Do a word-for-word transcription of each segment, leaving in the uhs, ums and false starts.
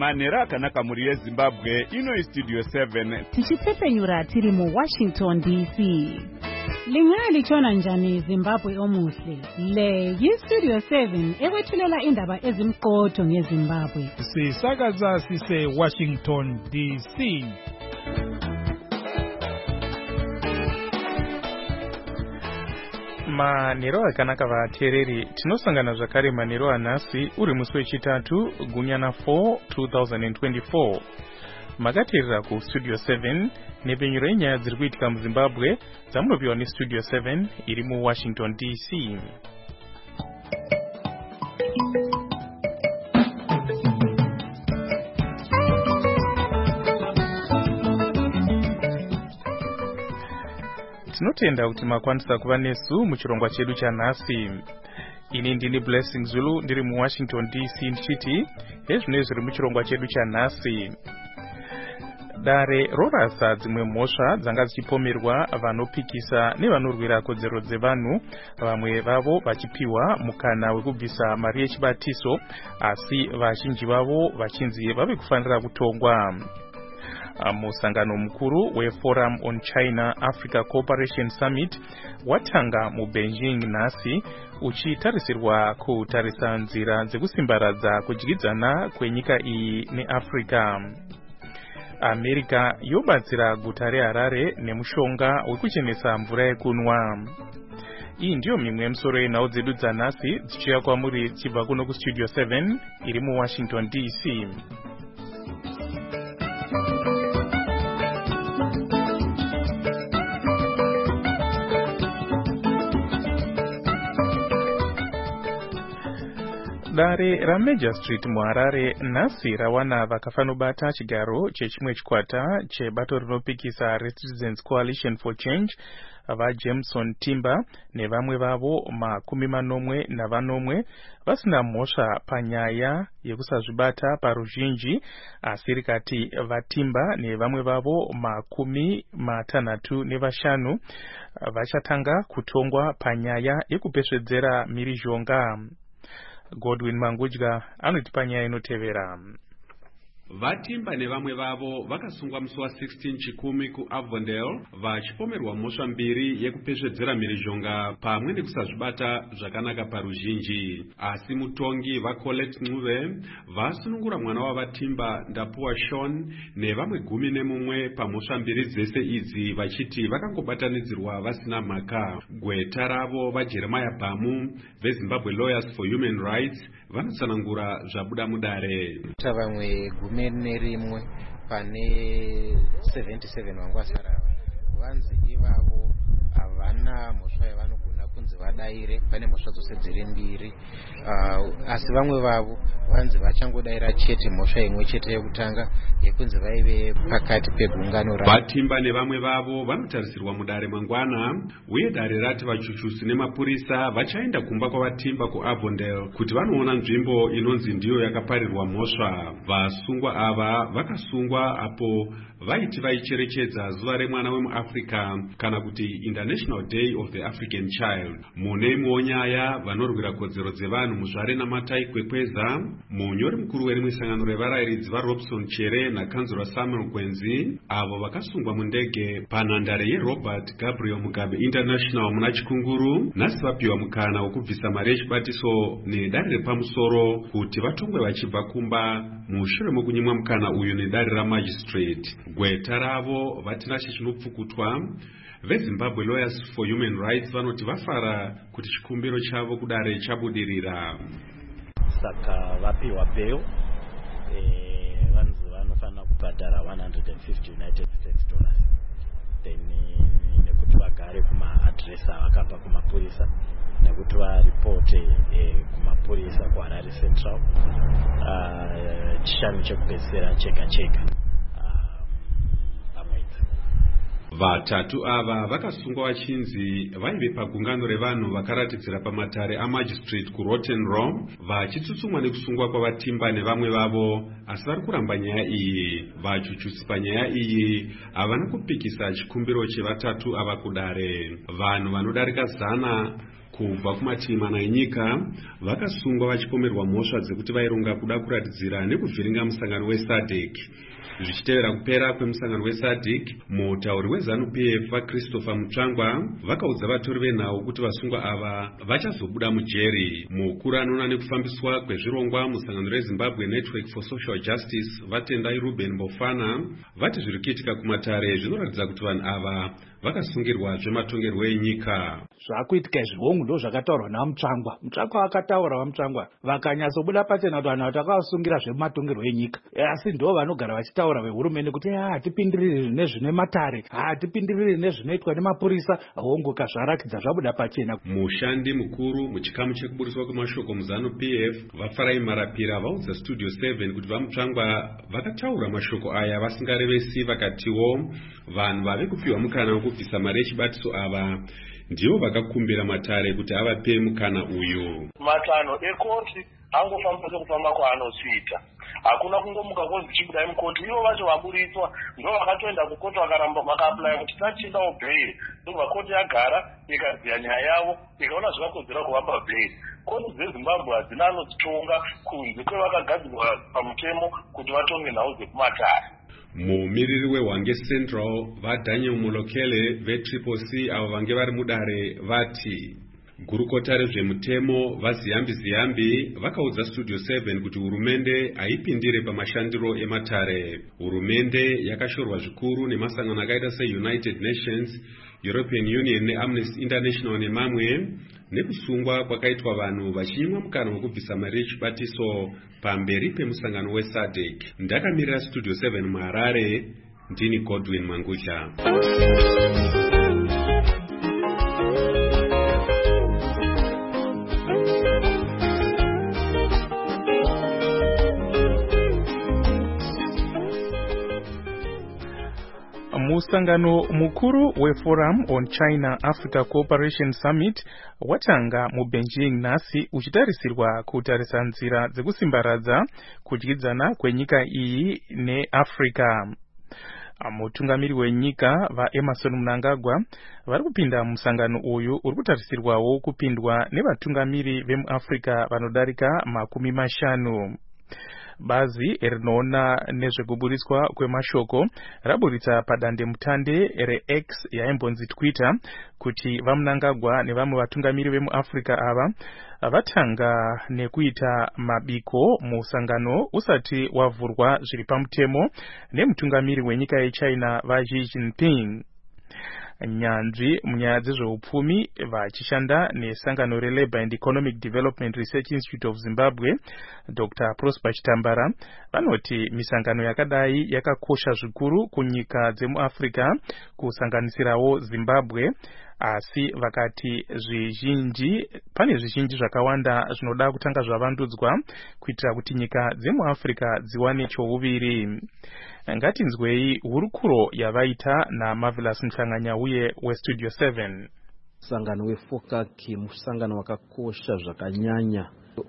Manera kanaka muri Zimbabwe ino Studio seven. Tichitsepenyura tiri mu Washington D C. Lingali chona njani Zimbabwe omuhle. Le yi Studio seven ekwethulela indaba ezimqotho ngeZimbabwe. Sisakaza sise Washington D C. Manero akanaka vateereri tinosangana zvakare manero anhasi uri musi wechitatu gunyana four twenty twenty-four. Makateerera ku Studio seven nepenyuro yenyaya dziri kuitika muZimbabwe dzamunopiwa neStudio seven iri mu Washington D C. Tinotenda kuti makwanisa kuva nesu muchirongwa chedu chanhasi. Ini ndini Blessing Zulu ndiri mu Washington D C ndichiti hezvino zviri muchirongwa chedu chanhasi. Dare rorasa dzimwe mhosva dzanga dzichipomerwa vanopikisa nevanorwira kodzero dzevanhu, vamwe vavo vachipiwa mukana wekubvisa mari yechibatiso asi vazhinji vavo vachinzi vave kufanira kutongwa. Musangano mukuru weForum on China Africa Cooperation Summit watanga mu Beijing nhasi uchitarisirwa kutarisa nzira dzekusimbaradza kudyidzana kwenyika iyi neAfrica. America yobatsira guta reHarare nemushonga wekuchenesa mvura yekunwa. Iyi ndiyo mimwe yemisoro yenhau dzedu dzanhasi dzichiuya kwamuri dzichibva kuno kuStudio seven iri mu Washington D C. Dare raMajor Street muHarare nhasi rawana vakafanobata chigaro chechimwe chikwata chebato rinopikisa Citizens Coalition for Change vaJameson Timber nevamwe vavo makumi manomwe navanomwe vasina mhosva panyaya yekusazvibata paruzhinji, asi rikati vaTimber nevamwe vavo makumi matanhatu nevashanu vachatanga kutongwa panyaya yekupesvedzera mhirizhonga. Godwin Mangudya anotipa nyaya inotevera. VaTimber nevamwe vavo vakasungwa musi wa sixteen chikumi kuAvondale vachipomerwa mhosva mbiri yekupesvedzera mhirizhonga pamwe nekusazvibata zvakanaka paruzhinji. Asi mutongi vaColette Ncube vasunungura mwana wavaTimber Ndapuwa Sean nevamwe gumi nemumwe pamhosva mbiri dzese idzi vachiti vakangobatanidzirwa vasina mhaka. Gweta ravo vaJeremiah Bamu veZimbabwe Lawyers for Human Rights vanotsanangura zvabuda mudare. Vamwe gumi nerimwe pane seventy-seven vangwasara vanzi ivavo havana mhosva yavanogona kunzi vadaire, pane mhosva dzose dziri mbiri. Uh, asi vamwe vavo vanzi vachangodaira chete mhosva imwe chete yekutanga yekunzi vaive pakati pegungano ravo. VaTimber nevamwe vavo vanotarisirwa mudare mangwana, uye dare rati vachuchusi nemapurisa vachaenda kumba kwavaTimber kuAvondale kuti vanoona nzvimbo inonzi ndiyo yakaparirwa mhosva. Vasungwa ava vakasungwa apo vaiti vaicherechedza zuva remwana wemuAfrica kana kuti International Day of the African Child. Mune imwewo nyaya vanorwira kodzero dzevanhu muzvare naMatai Kwekweza, munyori mukuru werimwe sangano revarayiridzi vaRobson Chere nakanzura Samuel Gwenzi, avo vakasungwa mundege panhandare yeRobert Gabriel Mugabe International muna Chikunguru, nhasi vapiwa mukana wekubvisa mari yechibatiso nedare repamusoro kuti vatongwe vachibva kumba mushure mokunyimwa mukana uyu nedare raMagistrate. Gweta ravo vatinashe chinopfukutwa veZimbabwe Lawyers for Human Rights vanoti vafara kuti chikumbiro chavo kudare chabudirira. Saka vapiwa bail, eh, vanzi vanofanira kubhadhara one hundred fifty United States dollars. Then nekuti vagare kuma-address avakapa kumapurisa nekuti varipote eh, kumapurisa kuHarare Central. Uh, chishanu chekupedzisira chega chega. Vatatu ava vakasungwa vachinzi vaive pagungano revanhu vakaratidzira pamatare aMagistrate kuRotten Row vachitsutsumwa nekusungwa kwavaTimber nevamwe vavo, asi vari kuramba nyaya iyi. Vachuchusi panyaya iyi havana kupikisa chikumbiro chevatatu ava kudare. Vanhu vanodarika zana kubva kumativi mana enyika vakasungwa vachipomerwa mhosva dzekuti vaironga kuda kuratidzira nekuvhiringa musangano wesadek. Zvichitevera kupera kwemusangano wesadek, mutauri weZANU P F vaChristopher Mutsvangwa vakaudza vatori venhau kuti vasungwa ava vachazobuda mujeri. Mukuru anoona nekufambiswa kwezvirongwa musangano reZimbabwe Network for Social Justice vatendai Ruben Bofana vati zviri kuitika kumatare zvinoratidza kuti vanhu ava vakasungirwa zvematongerwo enyika. Zvakuitika izvongo ndo zvakataurwa naMutsvangwa. Mutsvangwa akataura vaMutsvangwa vakanyatsobuda pachena kuti vanhuvatakasungira zvematongerwo enyika. Asi ndo vanogara vachitaura vehurumende kuti hatipindiriri nezvine matare, hatipindiriri nezvinoitwa nemapurisa. Hongo kazvarakidza zvabuda pachena. Mushandi mukuru muchikamu chekuburiswa kwemashoko muZANU P F vaFarai Marapira vaudza Studio seven kuti vaMutsvangwa vakataura mashoko aya vasingarevesi, vakatiwo vanhu vave kupiwa mukana wekubvisa mari yechibatiso ava ndivo vakakumbira matare kuti avape mukana uyu. Matano ekoti angofamba sekufamba kwaanotsvita. Hakuna kungomuka kunzi chibudai mukoti. Ivo vacho vaburiswa ndo vakatoenda kukoti vakaramba vakaapply kuti tachidawo bail. Ndobva koti yagara ikaziya nyaya yavo ikaona zvakakodzera kuvapa bail. Koti dzeZimbabwe hadzina anodzitonga kunze kwevakagadzirwa pamutemo kuti vatonge nhau dzekumatare. Mumiriri weHwange Central vaDaniel Mulokele veTriple C avo vange vari mudare vati gurukota rezvemutemo vaZiyambi Ziyambi vakaudza Studio seven kuti hurumende haipindire pamashandiro ematare. Hurumende yakashorwa zvikuru nemasangano akaita seUnited Nations, European Union neAmnesty International nemamwe nekusungwa kwakaitwa vanhu vachiimwa mukana wekubvisa mari yechibatiso pamberi pemusangano wesadek. Ndakamirira Studio seven muHarare, ndini Godwin Mangusha. Musangano mukuru weForum on China Africa Cooperation Summit watanga mu Beijing nasi uchitarisirwa kutarisa nzira dzekusimbaradza kudyidzana kwenyika iyi neAfrica. Mutungamiri wenyika vaEmerson Mnangagwa vari kupinda musangano uyu uri kutarisirwawo kupindwa nevatungamiri vemuAfrica vanodarika makumi mashanu. Bazi rinoona nezvekuburiswa kwemashoko raburitsa padande mutande reX yaimbonzi Twitter kuti vaMnangagwa nevamwe vatungamiri vemuAfrica ava vatanga nekuita mabiko musangano usati wavhurwa zviri pamutemo nemutungamiri wenyika yeChina vaXi Jinping. Nyanzvi munyaya dzezveupfumi vachishanda nesangano reLabour and Economic Development Research Institute of Zimbabwe Doctor Prosper Chitambara vanoti misangano yakadai yakakosha zvikuru kunyika dzemuAfrica kusanganisirawo Zimbabwe, asi vakati zvizhinji pane zvizhinji zvakawanda zvinoda kutanga zvavandudzwa kuitira kuti nyika dzemuAfrica dziwane chouviri. Ngatinzwei hurukuro yavaita naMarvelous Mhlanganya uye weStudio seven. Musangano weFOCAC musangano wakakosha zvakanyanya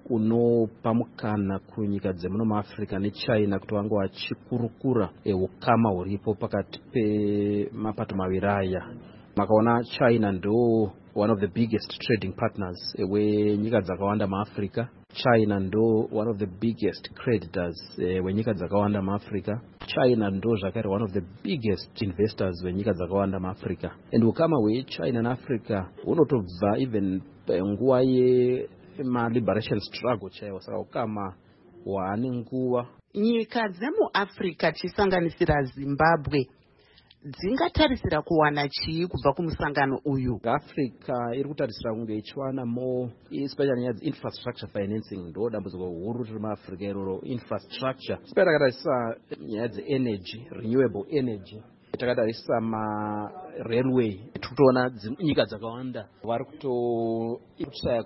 unopa mukana kunyika dzemuno muAfrica neChina kuti vange vachikurukura ukama huripo pakati pemapato maviri aya. Makaona China ndo one of the biggest trading partners wenyika dzakawanda muAfrica. China ndo one of the biggest creditors uh, wenyika dzakawanda muAfrica. China ndo zvakare one of the biggest investors wenyika dzakawanda muAfrica. And ukama weChina naAfrica unotobva even nguva yema liberation struggle chaiwo, saka ukama waane nguva. Nyika dzemuAfrica chisanganisira Zimbabwe dzingatarisira kuwana chii kubva kumusangano uyu? Africa iri kutarisira kunge ichiwana more especially nyaya infrastructure financing ndo dambudziko huru riri muAfrica iroro, infrastructure. Takatarisa nyaya dzenergy, renewable energy, takatarisa ma-railway, tikutoona nyika dzakawanda vari kutoshaya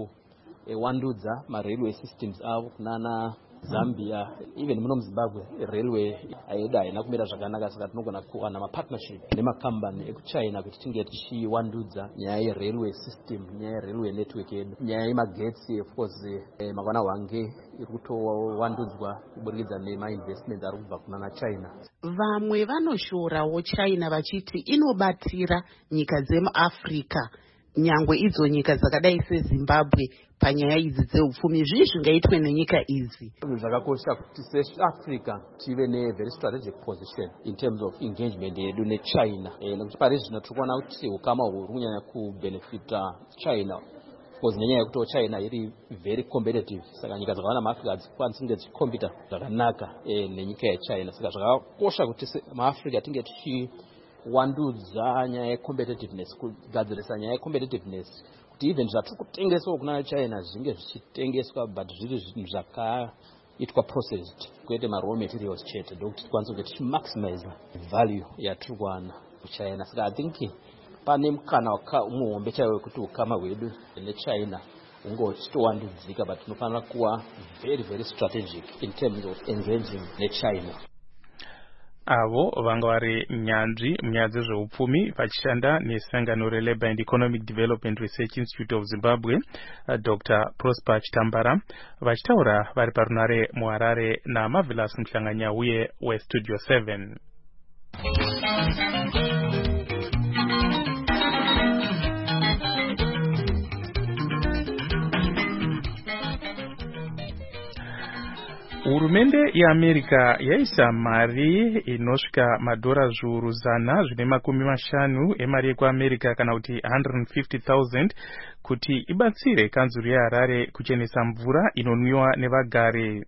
kuwandudza ma-railway systems avo kunana Zambia, even muno muZimbabwe railway aida haina kumira zvakanaka, saka tinogona kuwana mapartnership nemakambani ekuChina kuti tinge tichiwandudza nyaya yerailway system, nyaya yerailway network yedu, nyaya yemagetsi. Of course eh, makaona Hwange iri kutowandudzwa kuburikidza nemainvestment ari kubva kunana China. Vamwe vanoshorawo China vachiti inobatira nyika dzemuAfrica nyangwe idzo nyika dzakadai sezimbabwe panyaya idzi dzeupfumi zvii zvingaitwe nenyika idzi? Zvakakosha kuti seAfrica tive ne-very strategic position in terms of engagement yedu neChina. Nekuti pari zvino tiri kuona kuti ukama huri kunyanya kubenefita China because nenyaya yekuti China iri very competitive, saka nyika dzakawana maAfrica hadzikwanisi kunge dzichikompita zvakanaka nenyika yeChina. Saka zvakakosha kuti maAfrica tinge tichiwandudza nyaya yecompetitiveness, kugadzirisa nyaya yecompetitiveness kuti even zvatiri kutengeswa kuna China zvinge zvichitengeswa but zviri zvinhu zvakaitwa processed, kwete ma-raw materials chete, ndokuti tikwanise kuti tichimaximize value yatiri kuwana kuChina. Saka I think pane mukana muhombe chaiwo wekuti ukama hwedu neChina unge uchitowandudzika, but tinofanira kuva very very strategic in terms of engaging neChina. Avo vanga vari nyanzvi munyaya dzezveupfumi vachishanda nesangano reLabour and Economic Development Research Institute of Zimbabwe, Doctor Prosper Chitambara, vachitaura vari parunare muHarare naMarvelous Mhlanganyauye weStudio seven. Hurumende yeAmerica yaisa mari inosvika madhora zviuru zana zvine makumi mashanu emari yekuAmerica kana kuti one hundred fifty thousand kuti ibatsire kanzuru yeHarare kuchenesa mvura inonwiwa nevagare.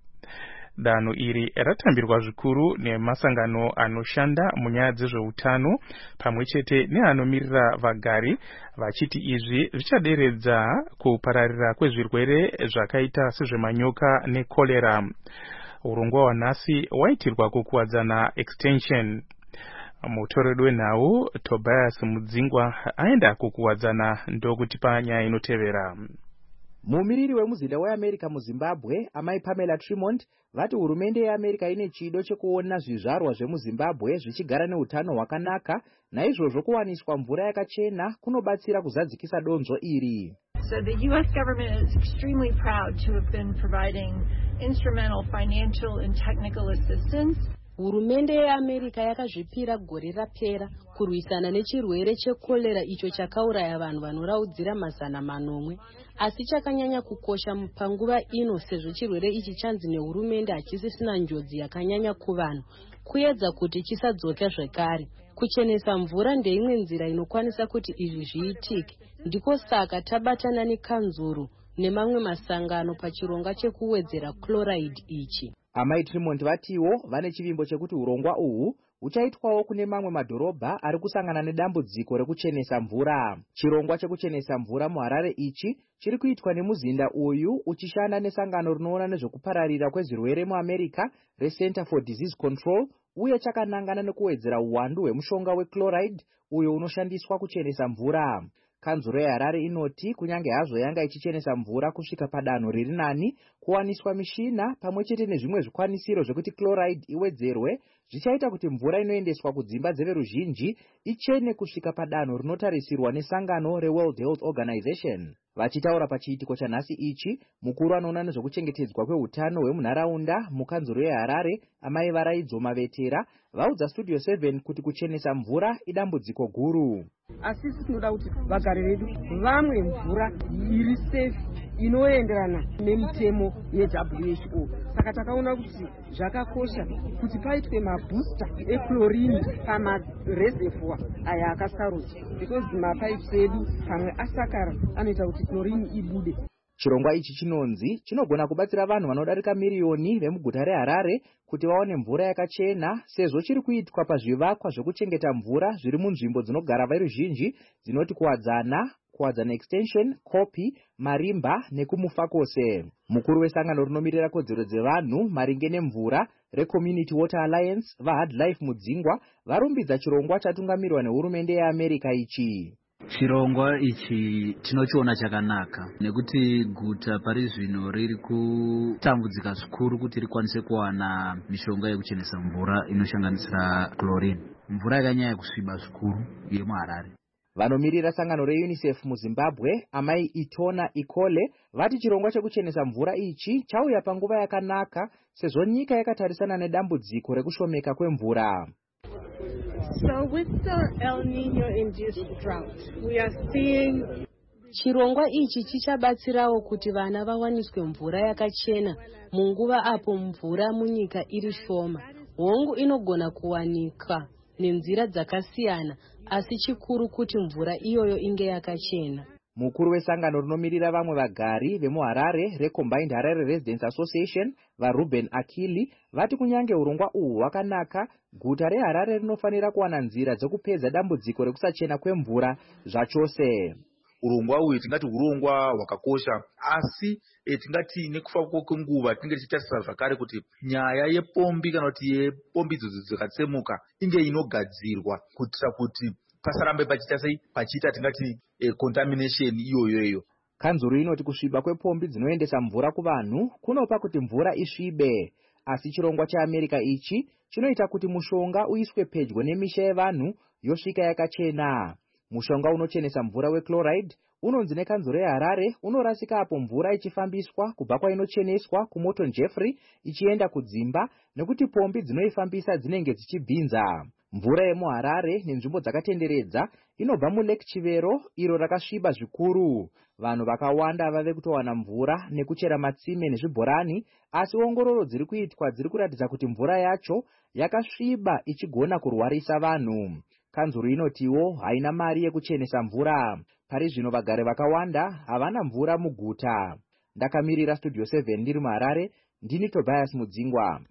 Danho iri ratambirwa zvikuru nemasangano anoshanda munyaya dzezveutano pamwechete neanomirira vagari, vachiti izvi zvichaderedza kupararira kwezvirwere zvakaita sezvemanyoka nekolera. Urongwa hwanhasi waitirwa kukuwadzana extension. Mutoredo wenhau Tobias Mudzingwa aenda kukuwadzana ndokutipa nyaya inotevera. Mumiriri wemuzinda weAmerica muZimbabwe, amai Pamela Tremont, vati hurumende yeAmerica ine chido chekuona zvizvarwa zvemuZimbabwe zvichigara neutano hwakanaka, naizvozvo kuwaniswa mvura yakachena kunobatsira kuzadzikisa donzvo iri. So the U S government is extremely proud to have been providing instrumental financial and technical assistance. Hurumende yeAmerica yakazvipira gore rapera kurwisana nechirwere chekolera icho chakauraya vanhu vanoraudzira mazana manomwe, asi chakanyanya kukosha panguva ino sezvo chirwere ichi chanzi nehurumende hachisisina njodzi yakanyanya kuvanhu, kuedza kuti chisadzoka zvekare. Kuchenesa mvura ndeimwe nzira inokwanisa kuti izvi zviitike, ndiko saka tabatana nekanzuru nemamwe masangano pachironga chekuwedzera chloride ichi. Amai Tremont vatiwo vane chivimbo chekuti urongwa uhu uchaitwawo kune mamwe madhorobha ari kusangana nedambudziko rekuchenesa mvura. Chirongwa chekuchenesa mvura muHarare ichi chiri kuitwa nemuzinda uyu uchishanda nesangano rinoona nezvekupararira kwezvirwere muAmerica reCenter for Disease Control, uye chakanangana nekuwedzera uwandu hwemushonga wechloride uyo unoshandiswa kuchenesa mvura. Kanzuro yeHarare inoti kunyange hazvo yanga ichichenesa mvura kusvika padanho riri nani, kuwaniswa mishina pamwechete nezvimwe zvikwanisiro zvekuti chloride iwedzerwe zvichaita kuti mvura inoendeswa kudzimba dzeveruzhinji ichene kusvika padanho rinotarisirwa nesangano reWorld Health Organization. Vachitaura pachiitiko chanhasi ichi, mukuru anoona nezvekuchengetedzwa kweutano hwemunharaunda mukanzuro yeHarare, amai Varaidzo Mavetera, vaudza Studio seven kuti kuchenesa mvura idambudziko guru. Asi tinoda kuti vagari vedu vamwe mvura iri safe inoenderana nemitemo yeW H O. Saka takaona kuti zvakakosha kuti paitwe mabooster echlorine pamareservoir aya akasarudzwa, because mapipes edu pamwe asakara anoita kuti chlorine ibude. Chirongwa ichi chinonzi chinogona kubatsira vanhu vanodarika miriyoni vemuguta reHarare kuti vaone mvura yakachena, sezvo chiri kuitwa pazvivakwa zvekuchengeta mvura zviri munzvimbo dzinogara veruzhinji dzinoti kuwadzana, kuwadzana extension, Kopi, Marimba nekumufakose. Mukuru wesangano rinomirira kodzero dzevanhu maringe nemvura reCommunity Water Alliance, vaHardlife Mudzingwa, varumbidza chirongwa chatungamirwa nehurumende yeAmerica ichi. Chirongwa ichi tinochiona chakanaka nekuti guta pari zvino riri kutambudzika zvikuru kuti rikwanise kuwana mishonga yekuchenesa mvura inosanganisira chlorine, mvura yakanyanya kusviba zvikuru yemuHarare. Vanomirira sangano reUNICEF muZimbabwe, amai Itona Ikole, vati chirongwa chekuchenesa mvura ichi chauya panguva yakanaka sezvo nyika yakatarisana nedambudziko rekushomeka kwemvura. So with the El Nino induced drought, we are seeing chirongwa ichi chichabatsirawo kuti vana vawaniswe mvura yakachena munguva apo mvura munyika iri shoma. Hongu inogona kuwanika nenzira dzakasiyana, asi chikuru kuti mvura iyoyo inge yakachena. Mukuru wesangano rinomirira vamwe vagari vemuHarare reCombined Harare Residents Association vaRuben Akili vati kunyange urongwa uhu hwakanaka, guta reHarare rinofanira kuwana nzira dzekupedza dambudziko rekusachena kwemvura zvachose. Urongwa uhu tingati urongwa hwakakosha, asi e, tingati nekufa kwenguva tinenge tichitarisa zvakare kuti nyaya yepombi kana kuti yepombi idzodzo dzakatsemuka inge inogadzirwa kuitira kuti pasarambe pachiita sei pachiita tingati e, contamination iyoyoyo. Kanzuru inoti kusviba kwepombi dzinoendesa mvura kuvanhu kunopa kuti mvura isvibe, asi chirongwa cheAmerica ichi chinoita kuti mushonga uiswe pedyo nemisha yevanhu yosvika yakachena. Mushonga unochenesa mvura wechloride unonzi nekanzuru yeHarare unorasika apo mvura ichifambiswa kubva kwainocheneswa kuMorton Jeffrey ichienda kudzimba nekuti pombi dzinoifambisa dzinenge dzichibvinza. Mvura yemuHarare nenzvimbo dzakatenderedza inobva muLake Chivero iro rakasviba zvikuru. Vanhu vakawanda vave kutowana mvura nekuchera matsime nezvibhorani, asi ongororo dziri kuitwa dziri kuratidza kuti mvura yacho yakasviba ichigona kurwarisa vanhu. Kanzuru inotiwo haina mari yekuchenesa mvura. Pari zvino vagari vakawanda havana mvura muguta. Ndakamirira Studio seven ndiri muHarare, ndini Tobias Mudzingwa.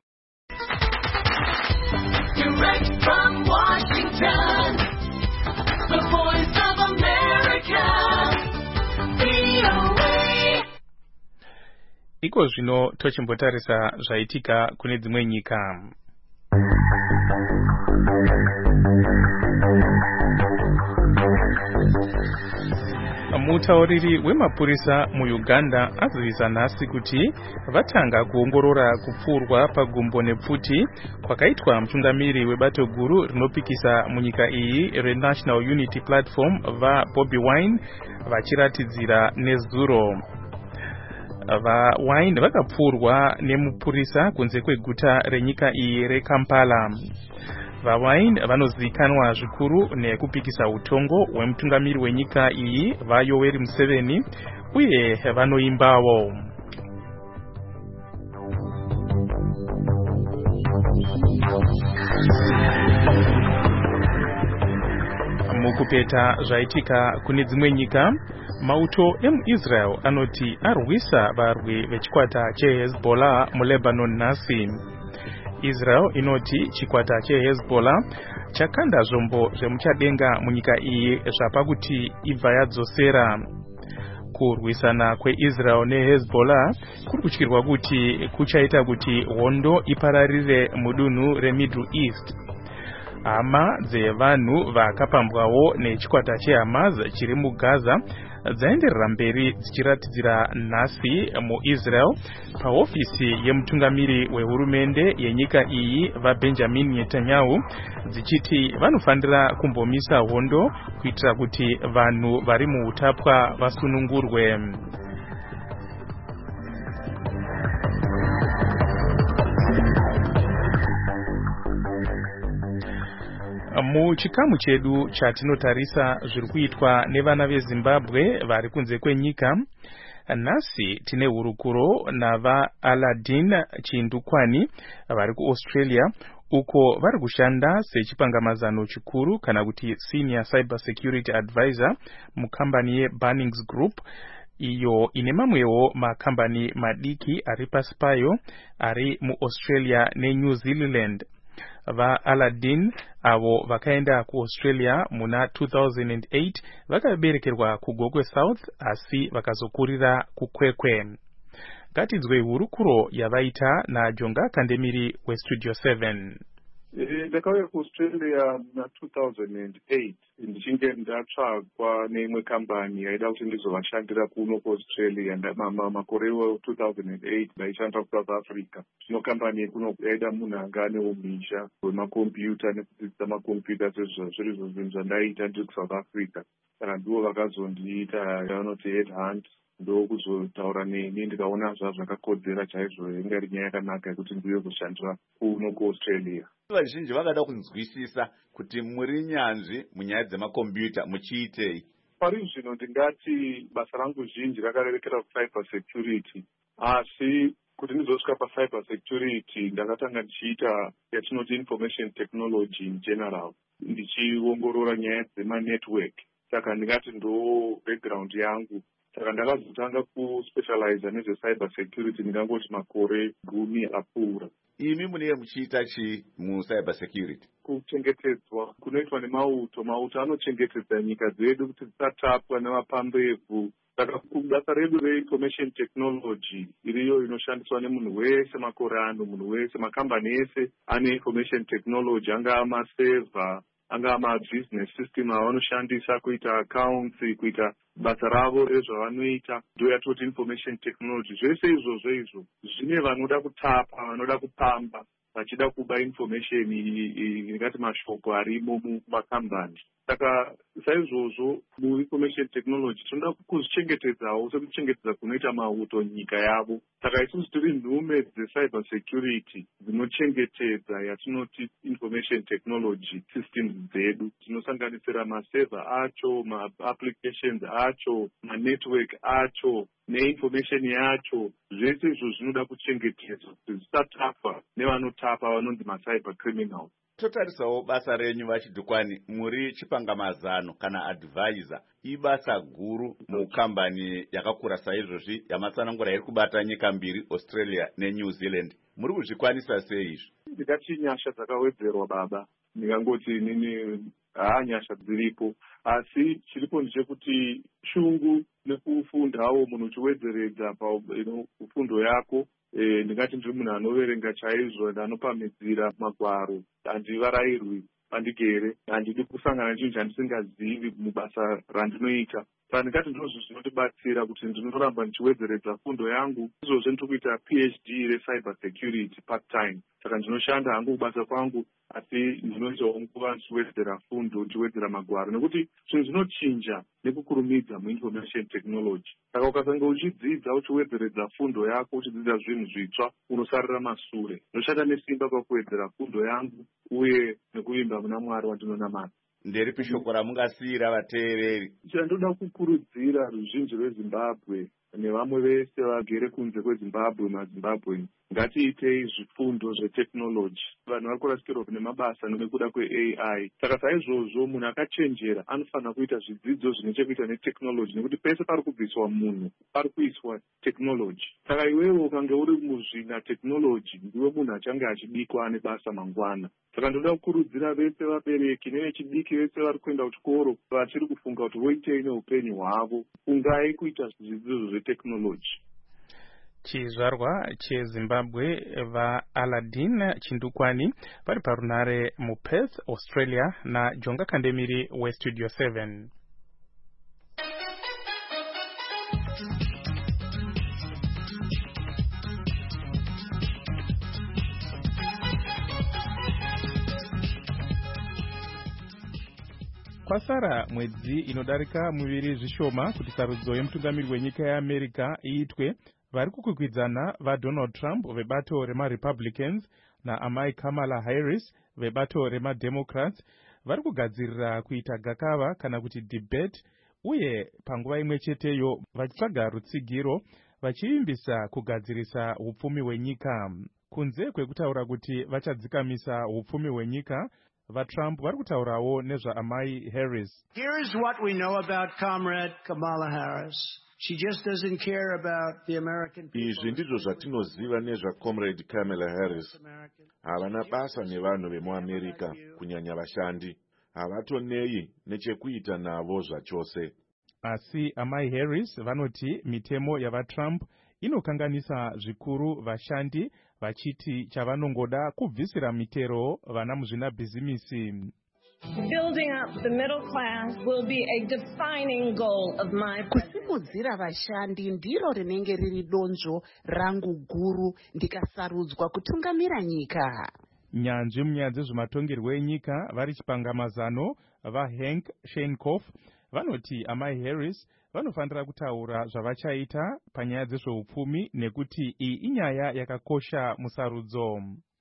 Direct from Washington, the voice of America, V O A. Iko zvino tochimbotarisa zvaitika kune dzimwe nyika. Mutauriri wemapurisa muUganda azivisa nhasi kuti vatanga kuongorora kupfurwa pagumbo nepfuti kwakaitwa mutungamiri webato guru rinopikisa munyika iyi reNational Unity Platform vaBobi Wine vachiratidzira nezuro. VaWine vakapfurwa nemupurisa kunze kweguta renyika iyi reKampala. VaWine vanozivikanwa zvikuru nekupikisa utongo hwemutungamiri wenyika iyi vaYoweri Museveni uye vanoimbawo. Mukupeta zvaitika kune dzimwe nyika, mauto emuIsrael anoti arwisa varwi vechikwata cheHezbollah muLebanon nhasi. Israel inoti chikwata cheHezbollah chakanda zvombo zvemuchadenga munyika iyi zvapakuti ibva yadzosera. Kurwisana kweIsrael neHezbollah kuri kutyirwa kuti kuchaita kuti hondo ipararire mudunhu reMiddle East. Hama dzevanhu vakapambwawo nechikwata cheHamas chiri muGaza dzaenderera mberi dzichiratidzira nhasi muIsrael pahofisi yemutungamiri wehurumende yenyika iyi vaBenjamin Netanyahu dzichiti vanofanira kumbomisa hondo kuitira kuti vanhu vari muutapwa vasunungurwe. Muchikamu chedu chatinotarisa zviri kuitwa nevana veZimbabwe vari kunze kwenyika, nhasi tine hurukuro navaAladin Chindukwani vari kuAustralia uko vari kushanda sechipangamazano chikuru kana kuti Senior Cyber Security Advisor mukambani yeBunnings Group iyo ine mamwewo makambani madiki ari pasi payo ari muAustralia neNew Zealand. VaAladin avo vakaenda kuAustralia muna two thousand eight vakaberekerwa kuGokwe South asi vakazokurira kuKwekwe. Ngatidzwe hurukuro yavaita naJonga Kandemiri weStudio seven. Ndakauya kuAustralia muna two thousand eight ndichinge ndatsvakwa neimwe kambani yaida kuti ndizovashandira kuno kuAustralia. Makore ewo two thousand eight ndaishanda kuSouth Africa. Zvino kambani yekuno yaida munhu anga ane umhizha hwemakombiyuta nekudzidzisa makombiyuta zviri zvo zvinhu zvandaita ndiri kuSouth Africa. Saka ndivo vakazondiita vanoti headhunt ndokuzotaura neni ndikaona zvazvo zvakakodzera chaizvo inga iri nyaya yakanaka yekuti ndiuye kushandira kuno kuAustralia. Vazhinji vangada kunzwisisa kuti muri nyanzvi munyaya dzemakombiyuta muchiitei. pari zvino ndingati basa rangu zhinji rakarerekera kucyber security, asi kuti ndizosvika pacyber security ndakatanga ndichiita yatinoti information technology in general, ndichiongorora nyaya dzemanetwork. Saka ndingati ndo background yangu. Saka ndakazotanga kuspecialize nezvecyber security ndingangoti makore gumi apfuura. Imi munenge muchiita chi mucyber security? Kuchengetedzwa kunoitwa nemauto. Mauto anochengetedza nyika dzedu kuti dzisatapwa nemapambevhu. Saka basa redu reinformation technology iriyo inoshandiswa nemunhu wese makore ano, munhu wese, makambani ese ane information technology, angaa masevha, angaa mabusiness system avanoshandisa kuita accounts, kuita basa ravo rezvavanoita, ndo yatoti information technology. Zvese izvozvo izvo zvine vanoda kutapa, vanoda kupamba, vachida kuba information ingati mashoko arimo mumakambani. Saka saizvozvo muinformation technology tinoda kuzvichengetedzawo sekuchengetedza kunoita mauto nyika yavo. Saka isusu tiri nhume dzecyber security dzinochengetedza yatinoti information technology systems dzedu, dzinosanganisira maserver acho, maapplications acho, manetwork acho neinformation yacho. Zvese izvo zvinoda kuchengetedzwa kuti zvisatapwa nevanotapa vanonzi macyber criminals. Totarisawo basa renyu vachidhukwani, muri chipangamazano kana advisor, ibasa guru mukambani yakakura saizvozvi yamatsanangura iri kubata nyika mbiri, Australia neNew Zealand. Muri kuzvikwanisa sei izvi? Ndikati nyasha dzakawedzerwa baba, ndingangoti nini haa nyasha dziripo, asi chiripo ndechekuti shungu nekufundawo munhu uchiwedzeredza pafundo yako. E, ndingati ndiri munhu anoverenga chaizvo, ndanopamhidzira magwaro, handivarayirwi pandigere, handidi kusangana nechinhu chandisingazivi mubasa randinoita. Saka ndingati ndizvo zvinotibatsira kuti ndinoramba ndichiwedzeredza fundo yangu. Izvozvo ndiri kuita PhD recyber security part time. Saka ndinoshanda hangu kubasa kwangu, asi ndinoitawo nguva ndichiwedzera fundo, ndichiwedzera magwaro, nekuti zvinhu zvinochinja nekukurumidza muinformation technology. Saka ukasanga uchidzidza uchiwedzeredza fundo yako, uchidzidza zvinhu zvitsva, unosarira mashure. Ndinoshanda nesimba pakuwedzera fundo yangu uye nekuvimba muna Mwari wandinonamata. Nderipi shoko ramungasiyira vateereri? Chandoda kukurudzira ruzhinji rweZimbabwe nevamwe vese vagere kunze kweZimbabwe, maZimbabwe, ngatiitei zvifundo zveteknoloji. Vanhu vari kurasikirwa nemabasa nekuda kwe-A I. Saka saizvozvo munhu akachenjera anofanira kuita zvidzidzo zvine chekuita neteknoloji, nekuti pese pari kubviswa munhu pari kuiswa teknoloji. Saka iwewe ukange uri muzvina teknoloji, ndiwe munhu achange achibikwa ane basa mangwana. Saka ndoda kukurudzira vese vabereki nevechidiki vese vari kuenda kuchikoro vachiri kufunga kuti voitei neupenyu hwavo, fungai kuita zvidzidzo zveteknoloji. Chizvarwa cheZimbabwe vaAladin Chindukwani vari parunare muPerth, Australia, naJonga Kandemiri weStudio seven. Kwasara mwedzi inodarika muviri zvishoma kuti sarudzo yemutungamiri wenyika yeAmerica iitwe, vari kukwikwidzaana vaDonald Trump vebato remaRepublicans naamai Kamala Harris vebato remaDemocrats vari kugadzirira kuita gakava kana kuti debate, uye panguva imwe cheteyo vachitsvaga rutsigiro vachivimbisa kugadzirisa upfumi hwenyika. Kunze kwekutaura kuti vachadzikamisa upfumi hwenyika, vaTrump vari kutaurawo nezvaamai Harris. Here is what we know about Comrade Kamala Harris. She just doesn't care about the American people. Izvi ndizvo zvatinoziva nezvaComrade Kamala Harris. Havana basa nevanhu vemuAmerica, kunyanya vashandi. Havatonei nechekuita navo zvachose. Asi amai Harris vanoti mitemo yavaTrump inokanganisa zvikuru vashandi, vachiti chavanongoda kubvisira mitero vana muzvina bhizimisi. Building up the middle class will be a defining goal of my kusimudzira vashandi ndiro rinenge riri donzvo rangu guru ndikasarudzwa kutungamira nyika. Nyanzvi munyaya dzezvematongerwo enyika vari chipangamazano vaHank Sheinkoff vanoti amai Harris vanofanira kutaura zvavachaita panyaya dzezveupfumi, nekuti iyi inyaya yakakosha musarudzo.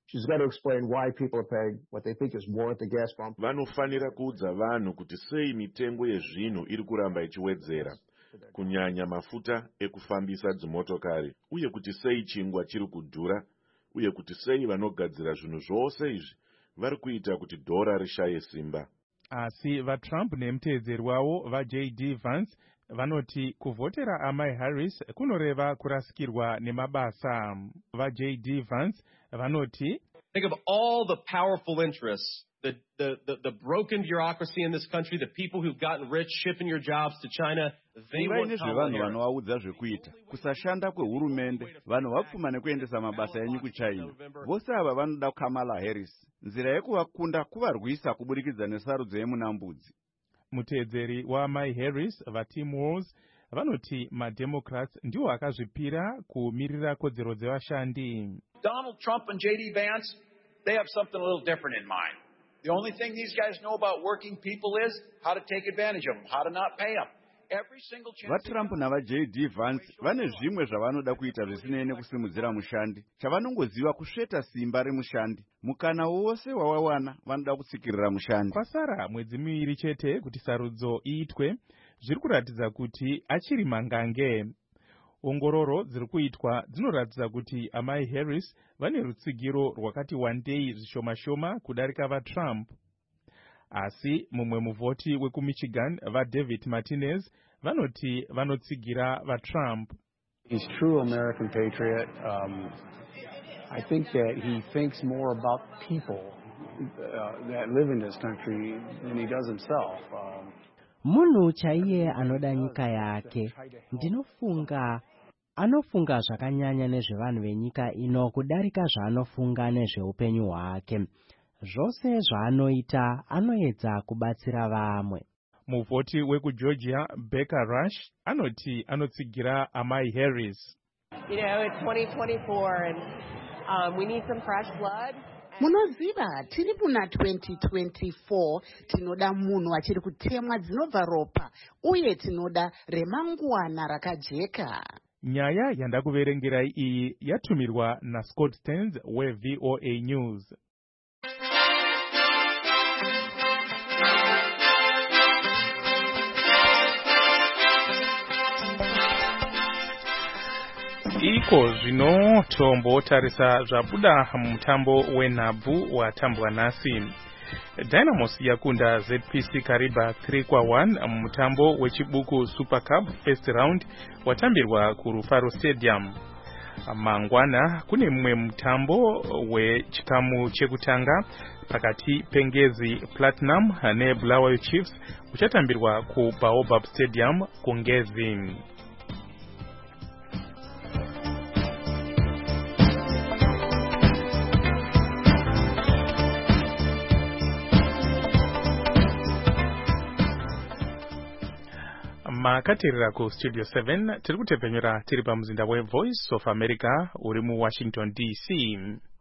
She's got to explain why people are paying what they think is more at the gas pump. Vanofanira kuudza vanhu kuti sei mitengo yezvinhu iri kuramba ichiwedzera, kunyanya mafuta ekufambisa dzimotokari, uye kuti sei chingwa chiri kudhura, uye kuti sei vanogadzira zvinhu zvose izvi vari kuita kuti dhora rishaye simba. Asi vaTrump nemuteedzeri wavo vaJ D Vance vanoti kuvhotera amai Harris kunoreva kurasikirwa nemabasa. VaJ D Vance vanoti, think of all the powerful interests, the, the, the, the broken bureaucracy in this country, the people who've gotten rich shipping your jobs to China. They want vanhu vanovaudza zvekuita kusashanda kwehurumende, vanhu vapfuma nekuendesa mabasa enyu kuchina. Vose ava vanoda Kamala Harris, nzira yekuvakunda kuvarwisa kuburikidza nesarudzo yemunambudzi. Muteedzeri waamai Harris vaTim Walz vanoti maDemocrats ndiwo akazvipira kumirira kodzero dzevashandi. Donald Trump and J D Vance, they have something a little different in mind. The only thing these guys know about working people is how to take advantage of them, how to not pay them. Every single chance. VaTrump navaJ D Vance vane zvimwe zvavanoda kuita zvisinei nekusimudzira mushandi. Chavanongoziva kusveta simba remushandi. Mukana wose wawawana vanoda kutsikirira mushandi. Kwasara mwedzi miviri chete kuti sarudzo iitwe, zviri kuratidza kuti achiri mangange. Ongororo dziri kuitwa dzinoratidza kuti amai Harris vane rutsigiro rwakati wandei zvishoma-shoma kudarika vaTrump. Asi mumwe muvhoti wekuMichigan vaDavid Martinez vanoti vanotsigira vaTrump. He's true American patriot. Um, I think that he thinks more about people uh, that live in this country than he does himself. Um, Munhu chaiye anoda nyika yake. Ndinofunga anofunga zvakanyanya nezvevanhu venyika ino kudarika zvaanofunga nezveupenyu hwake. Zvose zvaanoita anoedza kubatsira vamwe. Muvhoti wekuGeorgia Becca Rush anoti anotsigira amai Harris. You know, it's twenty twenty-four and um, we need some fresh blood. Munoziva tiri muna twenty twenty-four, tinoda munhu achiri kutemwa dzinobva ropa uye tinoda remangwana rakajeka. Nyaya yandakuverengerai iyi yatumirwa naScott Stearns weV O A News. Iko zvino tombotarisa zvabuda mutambo wenhabvu watambwa nhasi. Dynamos yakunda Z P C Kariba three kwa one mutambo wechibuku Super Cup first round watambirwa kuRufaro Stadium. Mangwana kune mumwe mutambo wechikamu chekutanga pakati pengezi Platinum neBulawayo Chiefs uchatambirwa kuBaobab Stadium kungezi. Makatirira ku Studio seven tiri kutepenyera tiri pamuzinda weVoice of America uri mu Washington D C.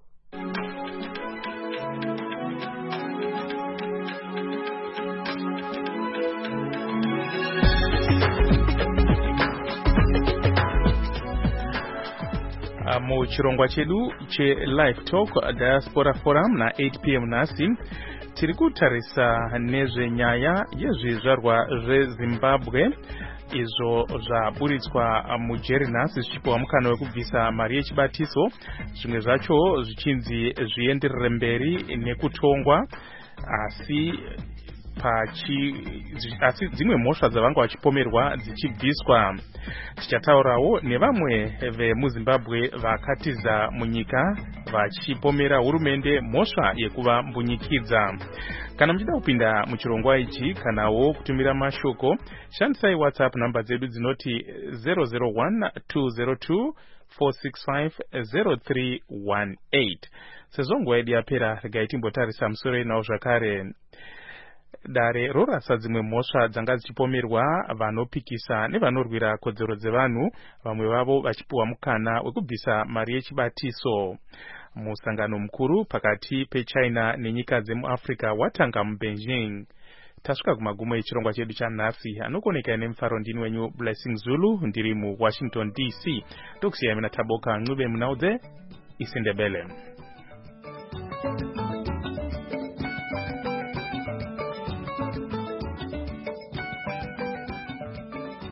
Mu chirongwa chedu che Live Talk Diaspora Forum na eight p m nasi tiri kutarisa nezvenyaya yezvizvarwa zveZimbabwe izvo zvaburitswa mujeri nhasi zvichipiwa mukana wekubvisa mari yechibatiso, zvimwe zvacho zvichinzi zvienderere mberi nekutongwa, asi pachi asi dzimwe mhosva dzavanga vachipomerwa dzichibviswa. Tichataurawo nevamwe vemuZimbabwe vakatiza munyika vachipomera hurumende mhosva yekuva mbunyikidza. Kana muchida kupinda muchirongwa ichi kanawo kutumira mashoko, shandisai WhatsApp namba dzedu dzinoti zero zero one two zero two four six five zero three one eight. Sezvo nguva yedu yapera, regai timbotarisa musoro inawo zvakare. Dare rorasa dzimwe mhosva dzanga dzichipomerwa vanopikisa nevanorwira kodzero dzevanhu, vamwe vavo vachipiwa mukana wekubvisa mari yechibatiso. Musangano mukuru pakati peChina nenyika dzemuAfrica watanga muBeijing. Tasvika kumagumo echirongwa chedu chanhasi. Anokoneka nemufaro ndini wenyu Blessing Zulu, ndiri muWashington D C. Tokusiyai mina Taboka Ncube Munaudze, isindebele.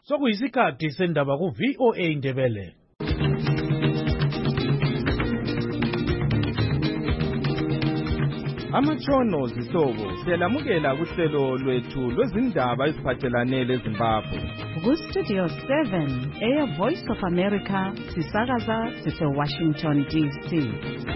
sokuyisikhathi sendaba ku-V O A Ndebele. Amatshono zihlobo siyalamukela kuhlelo lwethu lwezindaba eziphathelane leZimbabwe. Ku-Studio seven, Air Voice of America, sisakaza sise-Washington D C.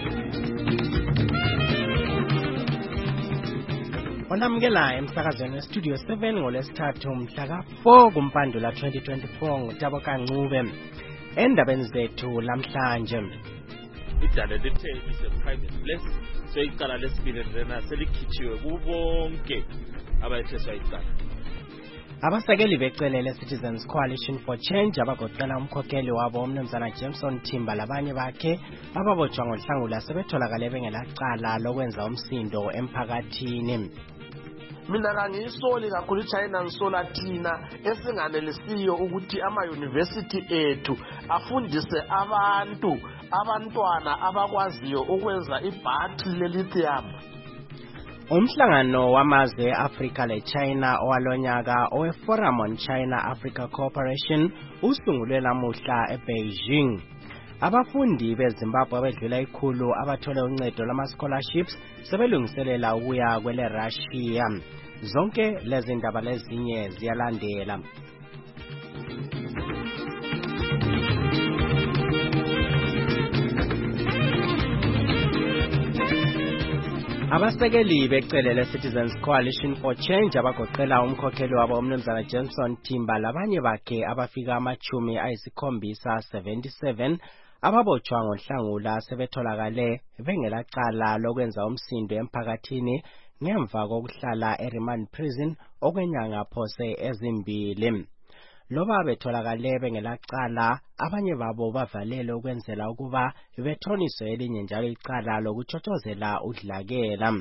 Onamukela emsakazweni weStudio seven ngolesithathu mhlaka four kuMpandula twenty twenty-four ngutabo kancube. Endabeni zethu lamhlanje. Idale lithe is a private place, so iqala lesibili lena selikhitshiwe kubonke abayetheswa iqala. Abasekeli becele le-Citizens Coalition for Change abagoqela umkhokheli wabo umnumzana Jameson Timba labanye bakhe ababotshwa ngohlangula sebetholakale bengelacala lokwenza umsindo emphakathini. Mina kangiyisoli kakhulu iChina ngisola thina esinganelisiyo ukuthi ama-university ethu afundise abantu abantwana abakwaziyo ukwenza ibhatri le-lithium. Umhlangano wamazwe e-Afrika le-China owalonyaka owe-Forum on China-Africa Cooperation usungulwe lamuhla eBeijing. Abafundi beZimbabwe abedlula ikhulu abathole uncedo lama-scholarships sebelungiselela ukuya kwele-Russia. Zonke lezi ndaba lezinye ziyalandela. Abasekeli becele le-Citizens Coalition for Change abagoqela umkhokheli wabo umnumzana Jameson Timba labanye bakhe abafika amachumi ayisikhombisa seventy-seven ababotshwa ngohlangula sebetholakale bengelacala lokwenza umsindo emphakathini ngemva kokuhlala eRemand Prison okwenyanga phose ezimbili. Loba betholakale bengelacala abanye babo bavalele ukwenzela ukuba bethoniswe elinye njalo icala lokuthotozela udlakela.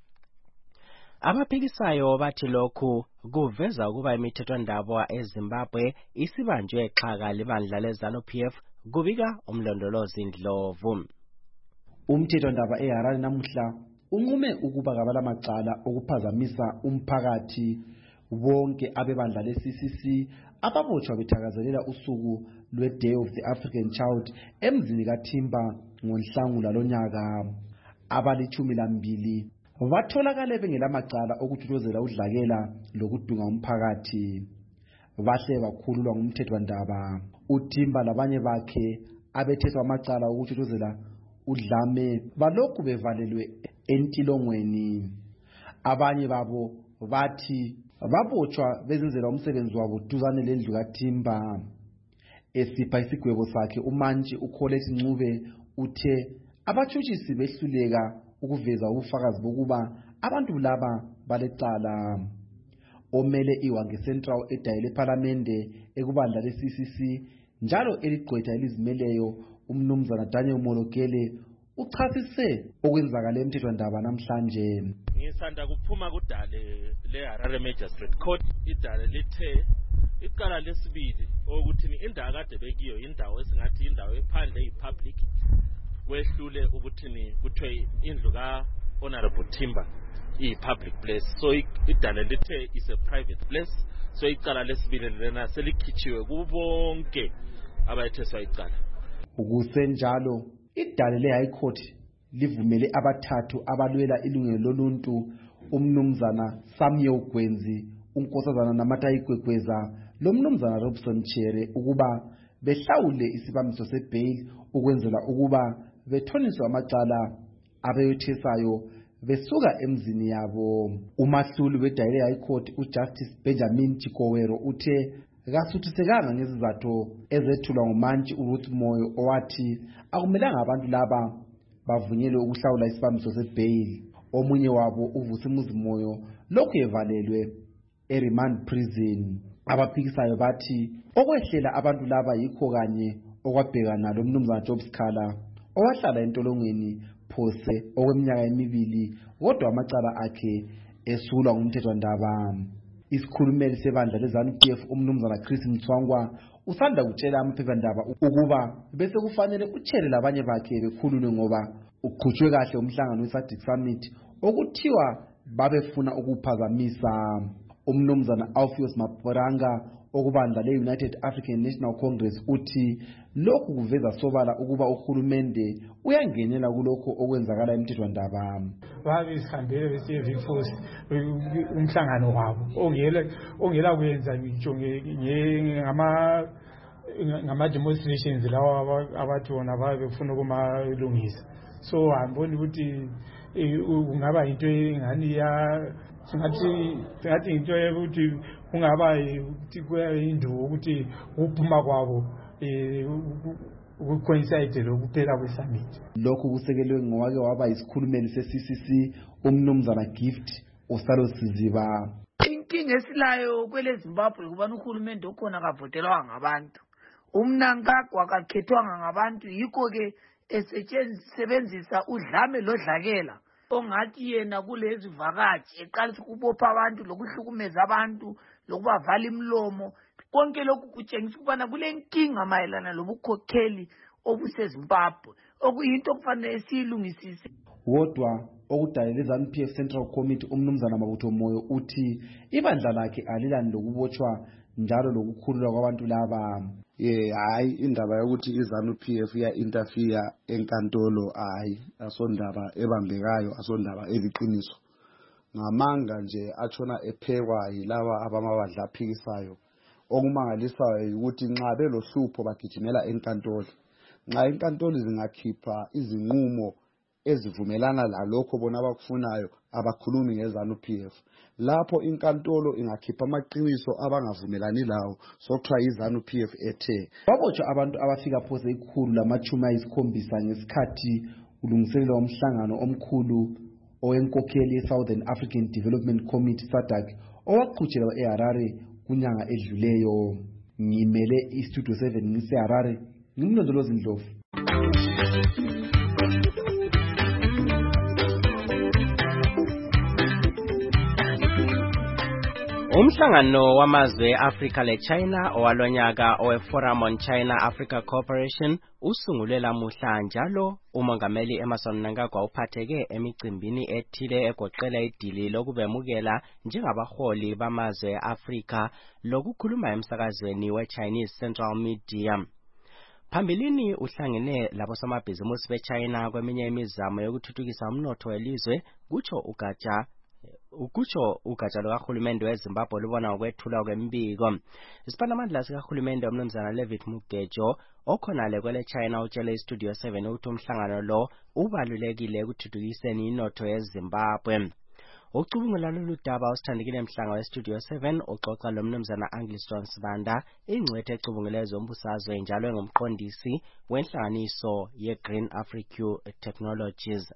Abaphikisayo bathi lokhu kuveza ukuba imithethwandaba eZimbabwe isibanjwe exhaka libandla leZANU-P F, kubika umlondolozi Ndlovu. Umthethwandaba eHarare namuhla unqume ukuba kabalamacala okuphazamisa umphakathi bonke abebandla le-C C C ababotshwa bethakazelela usuku lwe-Day of the African Child emzini kaThimba ngoNhlangula lonyaka. Abalichumi lambili batholakale bengelamacala okuthuthuzela udlakela lokudunga umphakathi. Bahle bakhululwa ngumthethwandaba. uThimba labanye bakhe abetheswa amacala okuthuthuzela udlame balokhu bevalelwe entilongweni. Abanye babo bathi babotshwa bezenzela umsebenzi wabo duzane lendlu kaThimba. Esipha isigwebo sakhe umantshi uKholethi Ncube uthe abathutshisi behluleka ukuveza ubufakazi bokuba abantu laba balecala. Omele iwange Central edayile eParliamente ekubandla le-C C C njalo eligqwetha elizimeleyo umnumzana Daniel Molokele uchasise okwenzakala emthethwandaba namhlanje. Ngisanda kuphuma kudale leHarare Magistrate Court, idale lithe iqala lesibili ukuthi indawo kade bekiyo indawo esingathi indawo ephandle eyipublic kwehlule ukuthi kuthiwe indlu ka Honorable Timba iyi-public place, so idale lithe is a private place, so iqala lesibili lena selikhitshiwe kubonke abayetheswa icala. Ukusenjalo idale le-High Court livumele abathathu abalwela ilungelo loluntu umnumzana Samuel Gwenzi, unkosazana Namatayi Kwekweza lomnumzana Robson Chere ukuba behlawule isibambiso sebail ukwenzela ukuba bethoniswe amacala abayothesayo besuka emzini yabo. Umahluli wedayile High Court uJustice Benjamin Chikowero uthe kasuthisekanga ngezizathu ezethulwa ngumantshi uRuth Moyo owathi akumelanga abantu laba bavunyelwe ukuhlawula isibambiso sebail. Omunye wabo uVusimuzi Moyo lokhu evalelwe eRemand Prison. Abaphikisayo bathi okwehlela abantu laba yikho kanye okwabhekana lo mnumzana Job Skhala owahlala entolongweni phose okweminyaka emibili kodwa amacala akhe esulwa ngumthethwandaba. Isikhulumeli sebandla leZANU-P F umnumzana Chris Mthwangwa usanda kutshela amaphephandaba ukuba bese kufanele uChere labanye bakhe bekhululwe ngoba uqhutshwe kahle umhlangano weSADC Summit okuthiwa babefuna ukuphazamisa. Umnumzana Alpheus Maporanga okubandla le-United African National Congress uthi lokhu kuveza sobala ukuba uhulumende uyangenela kulokho okwenzakala emthethwandaba. Babisihambele besiye Vicforce umhlangano wabo ongela ongela kuyenza ngitsho ngama ngama demonstrations lawa abathi wona babefuna ukumalungisa. So angiboni ukuthi ungaba into engani ya singathi singathi into yokuthi ungaba ukuthi kuyinduwo ukuthi uphuma kwabo eh ukucoincide lokuphela kwesummit. Lokhu kusekelwe ngowake waba isikhulumeli se-C C C umnumzana Gift Osalo Siziba. Inkinga esilayo kwele Zimbabwe kubana uhulumende okhona akavotelwa ngabantu. Umnankagwa akakhethwanga ngabantu yikho ke esebenzisa udlame lodlakela ongathi yena kulezi vakathi eqalisa ukubopha abantu lokuhlukumeza abantu lokubavala imlomo konke lokhu kutshengisa ukubana kule nkinga mayelana lobukhokheli obuseZimbabwe okuyinto okufanele siyilungisise. Wodwa okudalela iZANU P F Central Committee umnumzana Mabutho Moyo uthi ibandla lakhe alilani lokubotshwa njalo lokukhululwa kwabantu laba. Eh hayi indaba yokuthi iZANU P F iya interfere enkantolo hayi asondaba ebambekayo asondaba eliqiniso. Ngamanga nje atshona ephekwa yilaba abamabandla aphikisayo. Okumangalisayo ukuthi nxa belohlupho bagijimela enkantolo. Nxa inkantolo zingakhipha izinqumo ezivumelana lalokho bona abakufunayo abakhulumi ngeZANU P F. Lapho inkantolo ingakhipha amaqiniso abangavumelani lawo sokuthiwa iZANU P F ethe. Babotshwa abantu abafika phose ikhulu lamachumi ayisikhombisa ngesikhathi ulungiselela umhlangano omkhulu owenkokheli ye-Southern African Development Committee SADC owaqhutshelwa eHarare kunyanga edluleyo. Ngimele iStudio seven ngiseHarare ngimlondolozi Ndlovu. Umhlangano wamazwe e-Africa le-China owalonyaka owe-Forum on China-Africa Cooperation usungulwe lamuhla njalo umongameli Emmerson Mnangagwa uphatheke emicimbini ethile egoqela idili lokubemukela njengabaholi bamazwe e-Africa lokukhuluma emsakazweni we-Chinese Central Media. Phambilini uhlangene labosomabhizimusi be-China kweminye imizamo yokuthuthukisa umnotho welizwe kutsho ugatsha ukutsho ugatsha lukahulumende weZimbabwe lubona ukwethulwa kwembiko. Isiphalamandla sikahulumende umnumzana Levitt Mugejo okhonale kwele China utshele iStudio seven ukuthi umhlangano lo ubalulekile ekuthuthukiseni inotho yeZimbabwe. Ucubungula lolu daba usithandikile mhlanga weStudio seven uxoxa lomnumzana Angliston Sibanda ingcwethe ecubungule zombusazwe njalo engumqondisi wenhlanganiso yeGreen Africa Technologies.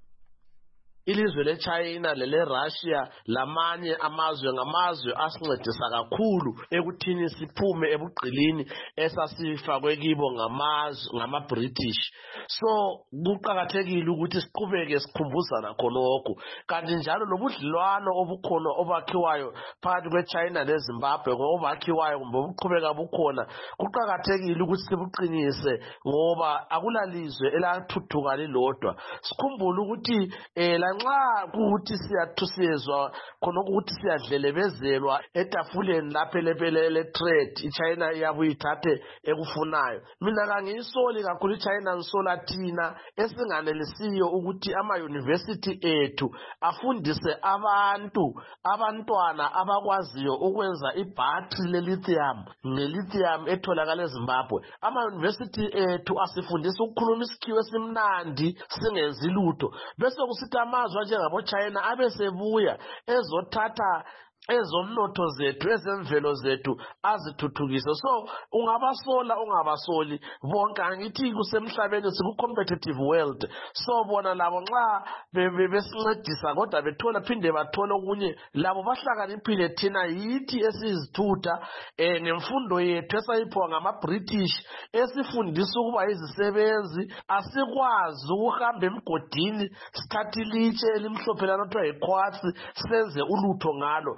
Ilizwe leChina lele Russia lamanye amazwe ngamazwe asincedisa kakhulu ekuthini siphume ebugqilini esasifakwe kibo ngamazwe ngama British. So kuqhakathekile ukuthi siqhubeke sikhumbuzana khonokho kanti njalo lobudlelwano obukhona obakhiwayo phakathi kweChina leZimbabwe ngobakhiwayo kumbe obuqhubeka bukhona kuqhakathekile ukuthi sibuqinise ngoba akulalizwe elathuthuka lilodwa. Sikhumbule ukuthi eh nxa kuthi siyathusezwa khona ukuthi siyadlelebezelwa etafuleni lapha lephelele trade iChina iyabuyithathe ekufunayo. Mina kangiyisoli kakhulu iChina ngisola thina esinganelisiyo ukuthi ama university ethu afundise abantu abantwana abakwaziyo ukwenza ibattery le-lithium ne-lithium etholakala eZimbabwe. Ama university ethu asifundisa ukukhuluma isikhiwo esimnandi singenzi lutho bese kusithi amazwe njengabo China abesebuya ezothatha ezomnotho zethu ezemvelo zethu azithuthukise. So ungabasola ungabasoli bonke angithi kusemhlabeni siku competitive world. So bona labo nxa besincedisa kodwa bethola phinde bathola okunye labo bahlakaniphile thina yithi esizithutha eh nemfundo yethu esayiphiwa ngama British esifundisa ukuba izisebenzi asikwazi ukuhamba emgodini sithathe ilitshe elimhlophe lanothiwa yiqhwatsi senze ulutho ngalo.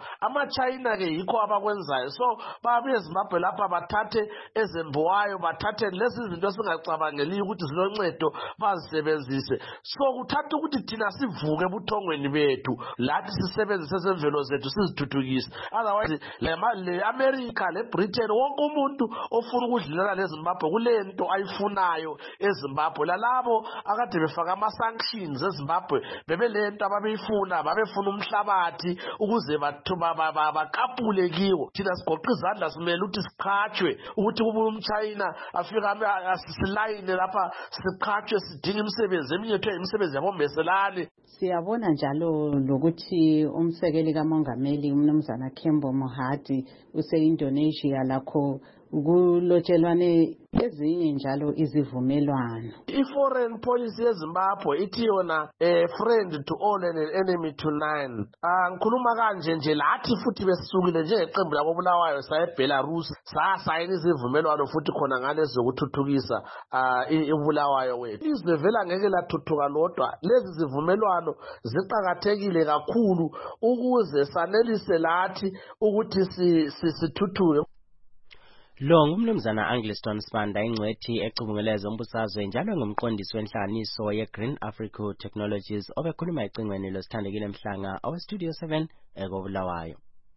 ama-China ke yikho abakwenzayo. So babuye eZimbabwe lapha bathathe ezembuwayo, bathathe lezi izinto singacabangeli ukuthi ziloncedo bazisebenzise. So kuthatha ukuthi thina sivuke ebuthongweni bethu lathi sisebenzise semvelo zethu sizithuthukise. Otherwise le America le Britain wonke umuntu ofuna ukudlulana leZimbabwe kule nto ayifunayo eZimbabwe. Lalabo akade befaka ama-sanctions eZimbabwe bebele nto ababeyifuna, babefuna umhlabathi ukuze bakapule kiwo. Thina sigoqa izandla simele ukuthi siqhatshwe ukuthi kube umChina afika asisilayine lapha siqhatshwe sidinga imisebenzi eminye ethu imisebenzi yabombeselane. Siyabona njalo lokuthi umsekeli kamongameli umnumzana Kembo Mohadi use-Indonesia lakho kulotshelwane ezinye njalo izivumelwano. I-foreign policy yeZimbabwe ithi yona a friend to all and an enemy to none. Ah ngikhuluma kanje nje lathi futhi besisukile njengeqembu labo Bulawayo saye eBelarus sayasayina izivumelwano futhi khona ngale zokuthuthukisa uBulawayo wethu. Izwe vela ngeke lathuthuka lodwa. Lezi zivumelwano ziqhakathekile kakhulu ukuze sanelise lathi ukuthi sithuthuke. Lo ngumnumzana Angliston Spanda ingcwethi ecubungeleza umbusazwe njalo ngumqondisi wenhlanganiso ye-Green Africa Technologies obekhuluma ecingweni losithandekile Mhlanga owe Studio seven eKobulawayo.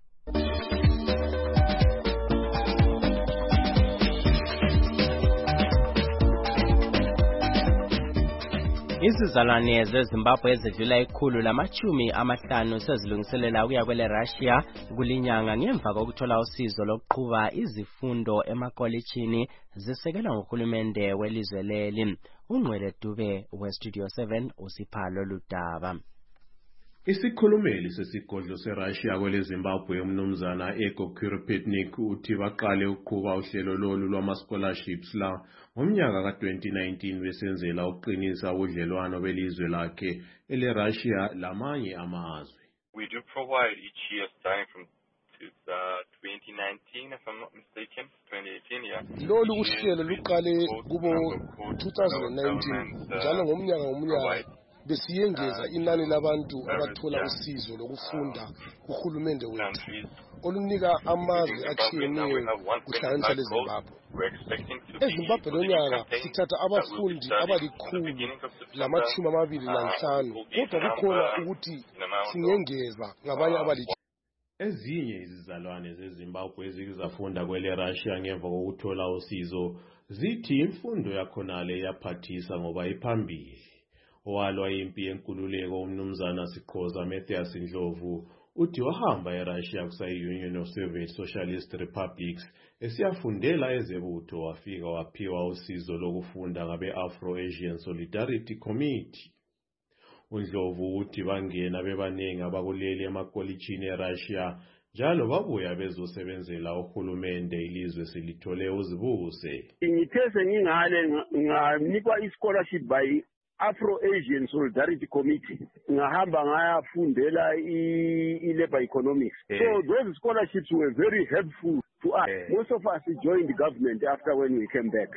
Izizalwane zeZimbabwe ezidlula ikhulu lamachumi amahlanu sezilungiselela ukuya kwele Russia kulinyanga ngemva kokuthola usizo lokuqhuba izifundo emakolitshini zisekelwa nguhulumende welizwe leli. Ungcwele Dube we-Studio seven usiphalo ludaba. Isikhulumeli sesigodlo seRussia kwele Zimbabwe umnumzana Ego Kuripetnik uthi baqale ukuqhuba uhlelo lolu lwama-scholarships la ngomnyaka ka twenty nineteen besenzela ukuqinisa ubudlelwano belizwe lakhe ele-Russia lamanye amazwe. We do provide each year starting from twenty nineteen, if I'm not mistaken, twenty eighteen, yeah. Lolu uhlelo luqale kubo two thousand nineteen njalo ngomnyaka ngomnyaka besiyengeza inani labantu abathola usizo lokufunda kuhulumende wethu olunika amazwe atshiyeneyo kuhlanganisa leZimbabwe. eZimbabwe lonyaka sithatha abafundi abalikhulu lamachumi amabili nanhlanu kodwa kukhona ukuthi singengeza ngabanye abalikhulu. Ezinye izizalwane zeZimbabwe ezizafunda kwele Russia ngemva kokuthola usizo zithi imfundo yakhonale yaphathisa ngoba iphambili. Owalwa impi yenkululeko umnumzana Siqhoza Matthias Ndlovu uthi wahamba eRussia kusayi-Union of Soviet Socialist Republics esiyafundela ezebutho wafika waphiwa usizo lokufunda ngabe-Afro-Asian Solidarity Committee. uNdlovu uthi bangena bebaningi abakuleli emakolitshini eRussia njalo babuya bezosebenzela uhulumende ilizwe silithole uzibuse. Ngithe sengingale nganikwa i-scholarship by Afro-Asian Solidarity Committee ngahamba ngayafundela i-labor economics. Yeah. So those scholarships were very helpful to us. Yeah. Most of us joined the government after when we came back.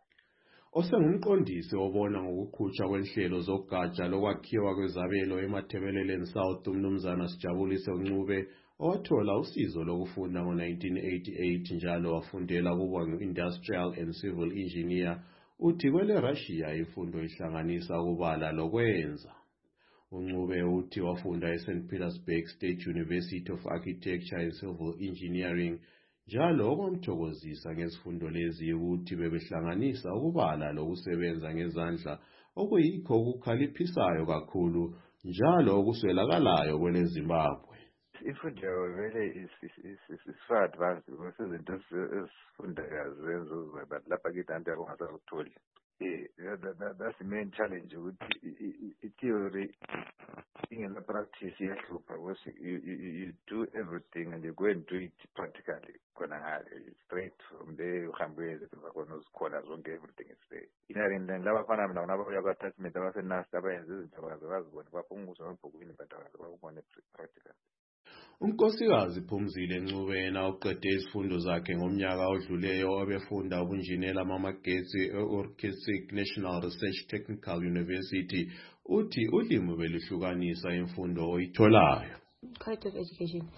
Osengumqondisi obona ngokuqhutshwa kwenhlelo zogatsha lokwakhiwa kwezabelo eMathebeleleni South umnumzana Sijabulise Ncube owathola usizo lokufunda ngo nineteen eighty-eight njalo wafundela kuba ngu-industrial and civil engineer. Uthi kwele Russia imfundo ihlanganisa ukubala lokwenza. uNcube uthi wafunda eSaint Petersburg State University of Architecture and Civil Engineering njalo okwamthokozisa ngezifundo lezi ukuthi bebehlanganisa ukubala lokusebenza ngezandla okuyikho okukhaliphisayo kakhulu njalo okuswelakalayo kwele Zimbabwe. Imfundo vele is far advanced because izinto ezifundeka zenzo but lapha kithi anti akungasakutholi. That's the main challenge ukuthi i-theory ingena practice iyahlupha because you, you, you do everything and you go and do it practically khona ngale straight from there uhambe khona uzikhona zonke everything is there. Inarinde ngabafana mina nabo attachment abasenasi abayenza izinto bazibona baphunguzwa amabhukwini but bakubone practical. uNkosikazi Phumzile Ncube uqede izifundo zakhe ngomnyaka odluleyo obefunda ubunjinela amamagetsi e-Orchestic National Research Technical University uthi ulimi belihlukanisa imfundo oyitholayo. Character of education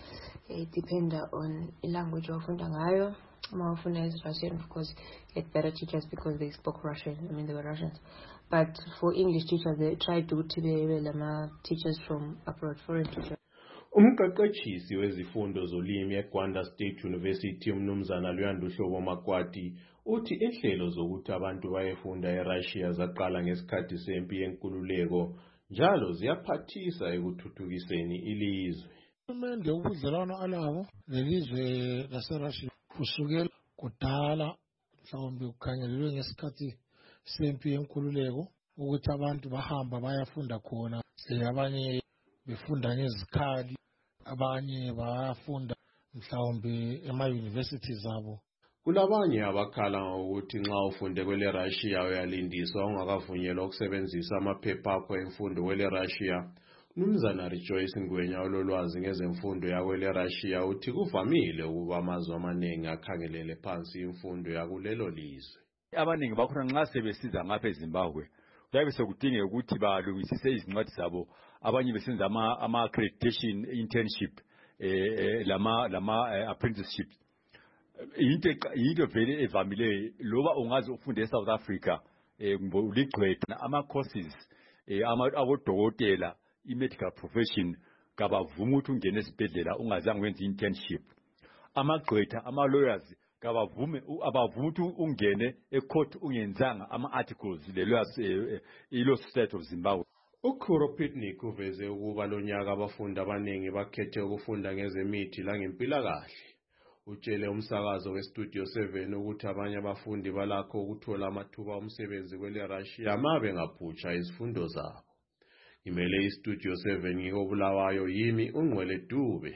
It depends on the language ofunda ngayo. Uma ufunda is Russian, of course, get better teachers because they spoke Russian. I mean, they were Russians. But for English teachers, they tried to to be teachers from abroad, foreign teachers. Umqeqeshisi wezifundo zolimi eGwanda State University umnumzana Luyanda Hlobo Makwati uthi inhlelo zokuthi abantu bayefunda eRussia zaqala ngesikhathi sempi yenkululeko njalo ziyaphathisa ekuthuthukiseni ilizwe. Uhulumende ubudlelwano alabo lelizwe laseRussia kusukela kudala mhlawumbe ukhangelelwe ngesikhathi sempi yenkululeko ukuthi abantu bahamba bayafunda khona, abanye befunda ngezikhali, abanye bayafunda mhlawumbe ema-university zabo. Kulabanye abakhala ngokuthi nxa ufunde kwele Russia uyalindiswa ungakavunyelwa ukusebenzisa amaphepha akho emfundo kwele Russia. Mnumzana Rejoice Ngwenya ololwazi ngezemfundo yakwele Russia uthi kuvamile ukuba amazwe amaningi akhangelele phansi imfundo yakulelo lizwe. Abaningi bakhona nxa sebesiza ngapha eZimbabwe kuyabe sekudingeka ukuthi balungisise izincwadi zabo, abanye besenza ama ama accreditation internship eh lama lama apprenticeship. Into into vele evamile loba ungazi ufunde eSouth Africa eh uligcwetha ama courses eh abodokotela i-medical profession kabavuma ukuthi ungene esibhedlela ungazange wenze internship. Amagqwetha ama lawyers kabavume abavuma ukuthi ungene ecourt ungenzanga ama articles le lawyers ilo Society of Zimbabwe. Ukhuro Pitnik uveze ukuba lonyaka abafundi abaningi bakhethe ukufunda ngezemithi la ngempilakahle. Utshele umsakazo weStudio seven ukuthi abanye abafundi balakho ukuthola amathuba omsebenzi kwele Russia mabe ngaphutsha izifundo zabo. Imele iStudio seven ngikobulawayo yimi uNgwele Dube.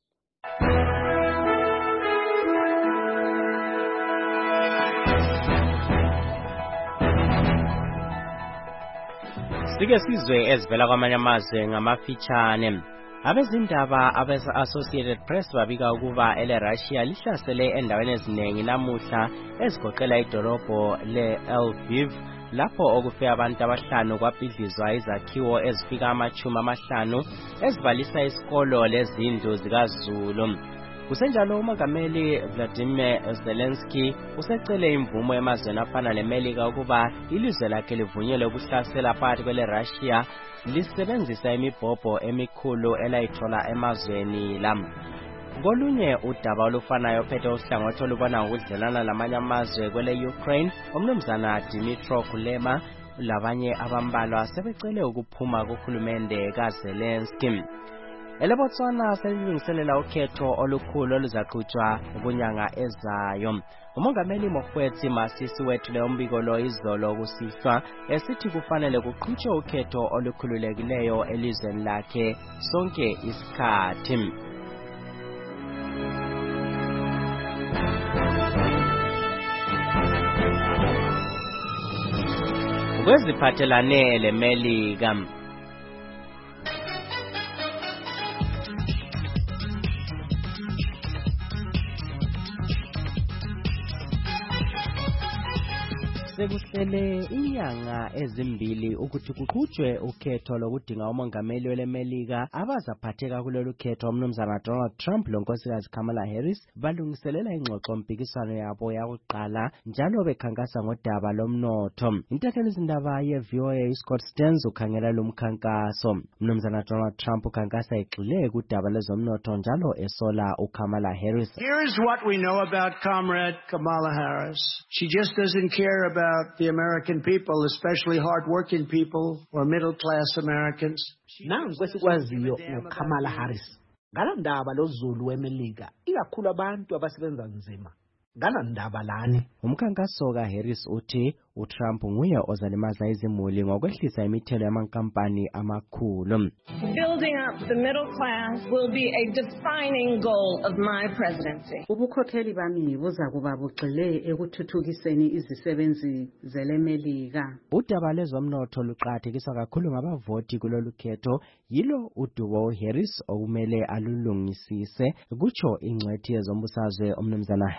Sike sizwe ezivela kwamanye amazwe ngamafitshane. Abezindaba abeze-Associated Press babika ukuba ele Russia lihlasele endaweni eziningi namuhla ezigoqela idolobho le-Lviv lapho okufe abantu abahlanu kwabhidlizwa izakhiwo ezifika amachumi amahlanu ezibalisa isikolo lezindlu zikaZulu. Kusenjalo umongameli Vladimir Zelensky usecele imvumo emazweni afana neMelika ukuba ilizwe lakhe livunyelwe ukuhlasela phakathi kwele Russia lisebenzisa imibhobho emikhulu elayithola emazweni la. Kolunye udaba olufanayo phethe uhlangothi olubona ngokudlelana lamanye amazwe kwele Ukraine, umnumzana Dmytro Kuleba labanye abambalwa sebecele ukuphuma kuhulumende kaZelensky. EleBotswana selilungiselela ukhetho olukhulu oluzaqhutshwa kunyanga ezayo. Umongameli Mokgweetsi Masisi wethu le umbiko lo izolo kusihlwa esithi kufanele kuqhutshwe ukhetho olukhululekileyo elizweni lakhe sonke isikhathi. Kweziphathelane leMelika, sekuhlele inyanga ezimbili ukuthi kuqhutshwe ukhetho lokudinga umongameli weleMelika abazaphatheka kulolu khetho. Umnumzana Donald Trump lonkosikazi Kamala Harris balungiselela ingxoxo mpikiswano yabo yakuqala njalo bekhankasa ngodaba lomnotho. Intatheli izindaba ye-V O A Scott Stearns ukhangela lo mkhankaso. Umnumzana Donald Trump ukhankasa egxile kudaba lezomnotho njalo esola uKamala Harris. Here's what we know about Comrade Kamala Harris. She just doesn't care about About the American people, especially hard-working people or middle-class Americans. Nangu kwesikwaziyo uKamala Harris ngala ndaba lozulu weMelika, ikakhulu abantu abasebenza nzima. Ngala ndaba lani. Umkhankaso kaHarris uthi uTrump nguye ozalimaza izimuli ngokwehlisa imithelo yamankampani amakhulu. Building up the middle class will be a defining goal of my presidency. Ubukhokheli bami buza kuba bugxile ekuthuthukiseni izisebenzi zeleMelika. Udaba lezomnotho luqhathekiswa kakhulu ngabavoti kulolu khetho, yilo udubo Harris okumele alulungisise, kutsho ingcwethi yezombusazwe umnumzana Hank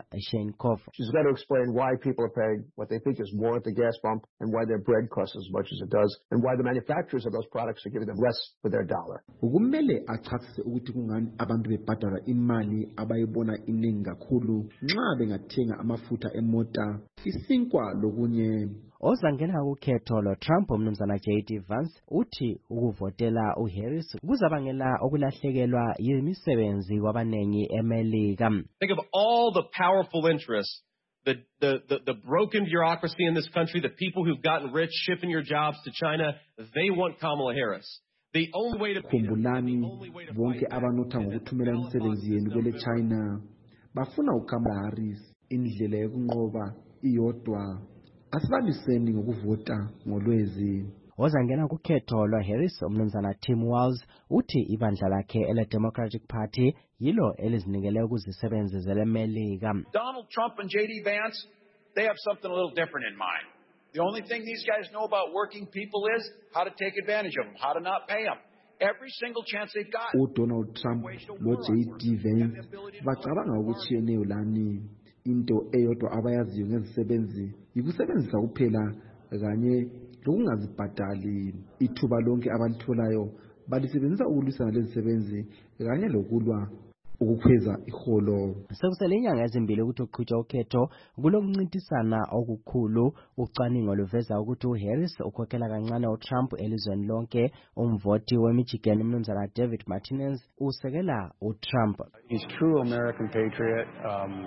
Shane Koff. She's got to explain why people are paying what they think is more at the gas pump and why their bread costs as much as it does and why the manufacturers of those products are giving them less for their dollar. Ukumele achasise ukuthi kungani abantu bebhadala imali abayibona iningi kakhulu nxa bengathenga amafutha emota isinkwa lokunye. Ozangena ukhetho lo Trump umnumzana J D Vance uthi ukuvotela uHarris kuzabangela okulahlekelwa yimisebenzi kwabanengi eMelika. Think of all the powerful interests, the, the, the, the broken bureaucracy in this country, the people who've gotten rich shipping your jobs to China, they want Kamala Harris. The only way to Khumbulani bonke abanotha ngokuthumela imisebenzi yenu kwele China bafuna uKamala Harris. Indlela yokunqoba iyodwa. Asibaliseni ngokuvota ngolwezi. Ozangena kukhetho lwa Harris umnumzana Tim Walz uthi ibandla lakhe ele Democratic Party yilo elizinikele ukuzisebenzi zeleMelika. Donald Trump and J D Vance, they have something a little different in mind. The only thing these guys know about working people is how to take advantage of them, how to not pay them. Every single chance they've got. uDonald Trump lo J D Vance bacabanga ukuthi yeneyo lani into eyodwa abayaziyo ngezisebenzi yikusebenzisa kuphela kanye lokungazibhadali ithuba lonke abalitholayo balisebenzisa ukulwisana lezisebenzi kanye lokulwa ukukhweza iholo. Sekusele inyanga ezimbili ukuthi uqhutshwa ukhetho kulokuncintisana okukhulu. Ucwaningo luveza ukuthi uHarris ukhokhela kancane uTrump elizweni lonke. Umvoti weMichigan umnumzana David Martinez usekela uTrump. He's true American patriot. Um,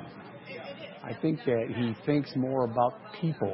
I think that he thinks more about people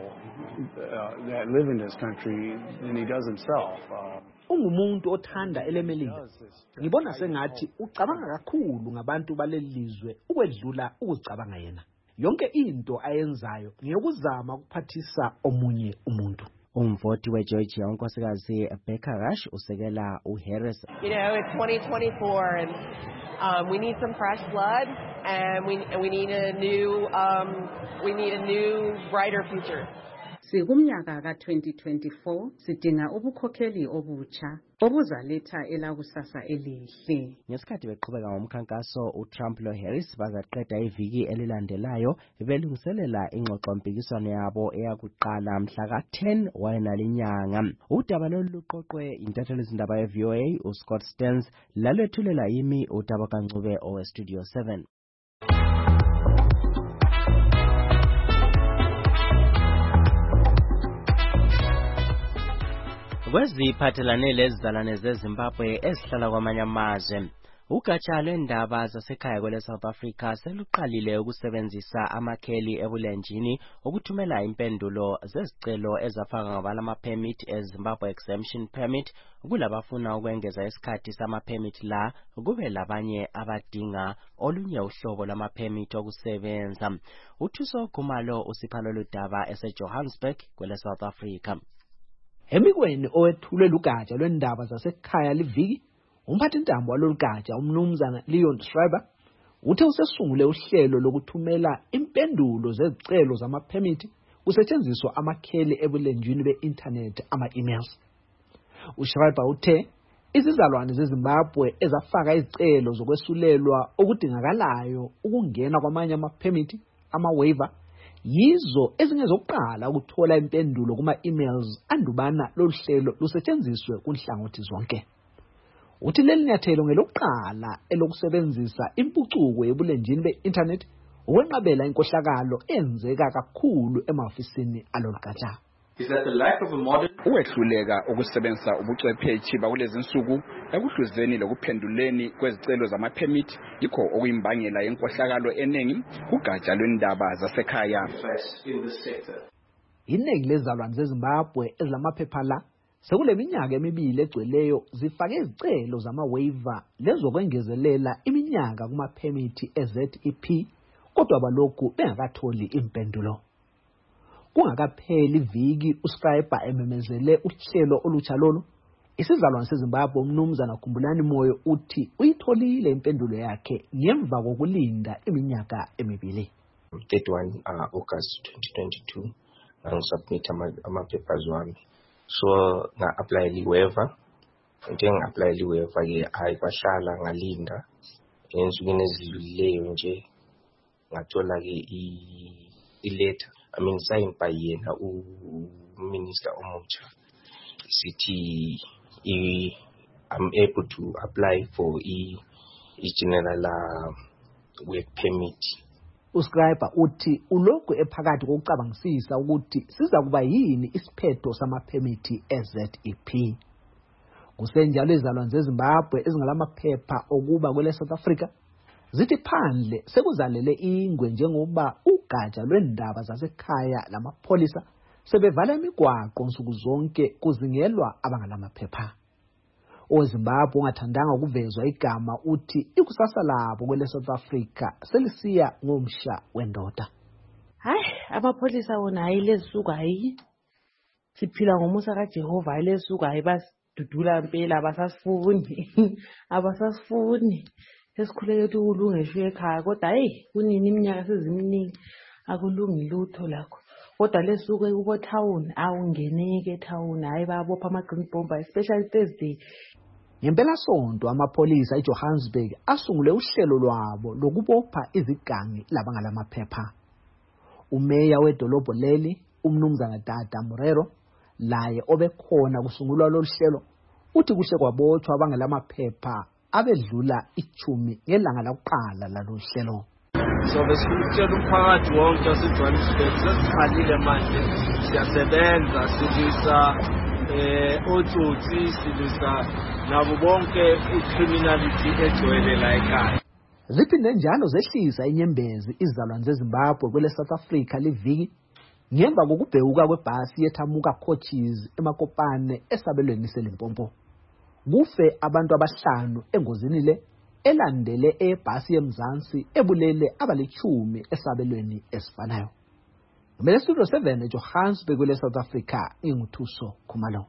uh, that live in this country than he does himself. Uh, Ungumuntu othanda elemelika. Ngibona sengathi ucabanga kakhulu ngabantu balelizwe ukwedlula ukuzicabanga yena. Yonke into ayenzayo ngiyokuzama ukuphathisa omunye umuntu. Umvoti weGeorgia unkosikazi Becca Rush usekela uHarris. You know, it's twenty twenty-four and um, we need some fresh blood and we we need a new um, we need a new brighter future. Sikumnyaka ka twenty twenty-four sidinga ubukhokheli obutsha obuzaletha elakusasa elihle. Ngesikhathi beqhubeka ngomkhankaso uTrump lo Harris bazaqeda iviki elilandelayo belungiselela ingxoxo mpikiswano yabo eyakuqala mhla ka ten wayenalinyanga. Udaba loluqoqwe intatheli izindaba ye-V O A uScott Stearns lalwethulela yimi uDaba kaNcube owe Studio seven. Kweziphathelane lezizalwane zeZimbabwe ezihlala kwamanye amazwe, ugatsha lwendaba zasekhaya kwele South Africa seluqalile ukusebenzisa amakheli ebulenjini ukuthumela impendulo zezicelo ezafaka ngabalama permit eZimbabwe exemption permit kulabafuna ukwengeza isikhathi sama permit la kube labanye abadinga olunye uhlobo lama permit okusebenza. Uthuso Khumalo usiphalo ludaba eseJohannesburg kwele South Africa. Emikweni owethulwe lugatsha lwendaba zasekhaya liviki, umphathintambo walolugatsha umnumzana Leon Schreiber uthe usesungule uhlelo lokuthumela impendulo zezicelo zamaphemithi kusetshenziswa amakheli ebulenjini be-internet ama-emails. USchreiber uthe izizalwane zeZimbabwe ezafaka izicelo zokwesulelwa okudingakalayo ukungena kwamanye amaphemithi ama-waiver yizo ezingezokuqala ukuthola impendulo kuma-emails andubana loluhlelo lusetshenziswe kunhlangothi zonke. Uthi leli nyathelo ngelokuqala elokusebenzisa impucuko yebulenjini be-internet ukwenqabela inkohlakalo enzeka kakhulu emahofisini alolugatsha. Is that the lack of a modern ukwehluleka ukusebenzisa ubuchwepheshe bakulezi insuku ekuhluzeni lokuphenduleni kwezicelo zamaphemit yikho okuyimbangela yenkohlakalo eningi kugatsha lwendaba zasekhaya. Iningi lezizalwane zeZimbabwe ezilamaphepha la sekule minyaka emibili egcweleyo zifake izicelo zama-waiver lezokwengezelela iminyaka kumaphemithi e-Z E P kodwa balokhu bengakatholi impendulo. Kungakapheli iviki uSchreiber ememezele uhlelo olutsha lolu, isizalwane seZimbabwe umnumzana Khumbulani Moyo uthi uyitholile impendulo yakhe ngemva kokulinda iminyaka emibili. thirty-one uh, August twenty twenty-two ngisubmit ama-papers wami, so nga-apply li-waiver. Into engi-apply li-waiver ke hayi kwashala ngalinda ensukwini ezidlulileyo nje ngathola ke i-letter I mean signed by yena u-minister omutsha sithi I'm able to apply for i-general work permit. Uscriber uthi ulokhu ephakathi kokucabangisisa ukuthi siza kuba yini isiphetho samaphemithi e-Z E P. Kusenjalo izalwane zeZimbabwe ezingalamaphepha okuba kwele South Africa zithi phandle sekuzalele ingwe njengoba ugatsha lwendaba zasekhaya lamapholisa sebevala imigwaqo nsuku zonke kuzingelwa abangalamaphepha. OweZimbabwe ongathandanga ukuvezwa igama uthi ikusasa labo kwele South Africa selisiya ngomsha wendoda. Hayi amapholisa wona hayi lesuku hayi siphila ngomusa kaJehova hayi lesuku hayi basidudula impela abasasifuni abasasifuni esikhuleke ukuthi ulungeshwe ekhaya kodwa hayi kunini iminyaka seziminingi akulungi lutho lakho kodwa lesuku ekubo town awungeneke etown hayi babopha ama-green bomber especially Thursday. Ngempela sonto amapholisa eJohannesburg asungule uhlelo lwabo lokubopha izigangi labangalamaphepha. Umeya wedolobho leli umnumzana Dada Murero laye obekhona kusungulwa lo hlelo uthi kuhle kwabotshwa abangalamaphepha abedlula ichumi ngelanga lokuqala lalo hlelo. So besikutshela umphakathi wonke waseJohannesburg sesiqalile manje siyasebenza silisa eh otsotsi silisa nabo bonke icriminality egcwele la ekhaya. Ziphinde njalo zehlisa inyembezi izalwane zeZimbabwe kwele South Africa liviki ngemva kokubhekuka kwebhasi yethamuka coaches eMakopane esabelweni seLimpopo. Kufe abantu abahlanu engozini le elandele ebhasi yemzansi ebulele abalichumi esabelweni esifanayo. Ngomele Studio seven eJohannesburg kwele South Africa inguthuso Khumalo.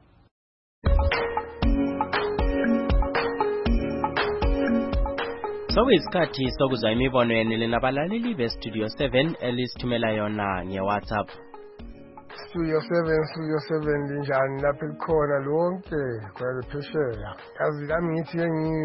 Sokuyisikhathi sokuzwa imibono yenu nabalaleli beStudio seven elisithumela yona ngeWhatsApp. Studio seven, Studio seven linjani lapha likhona lonke kweliphesheya. Yazi lami ngithi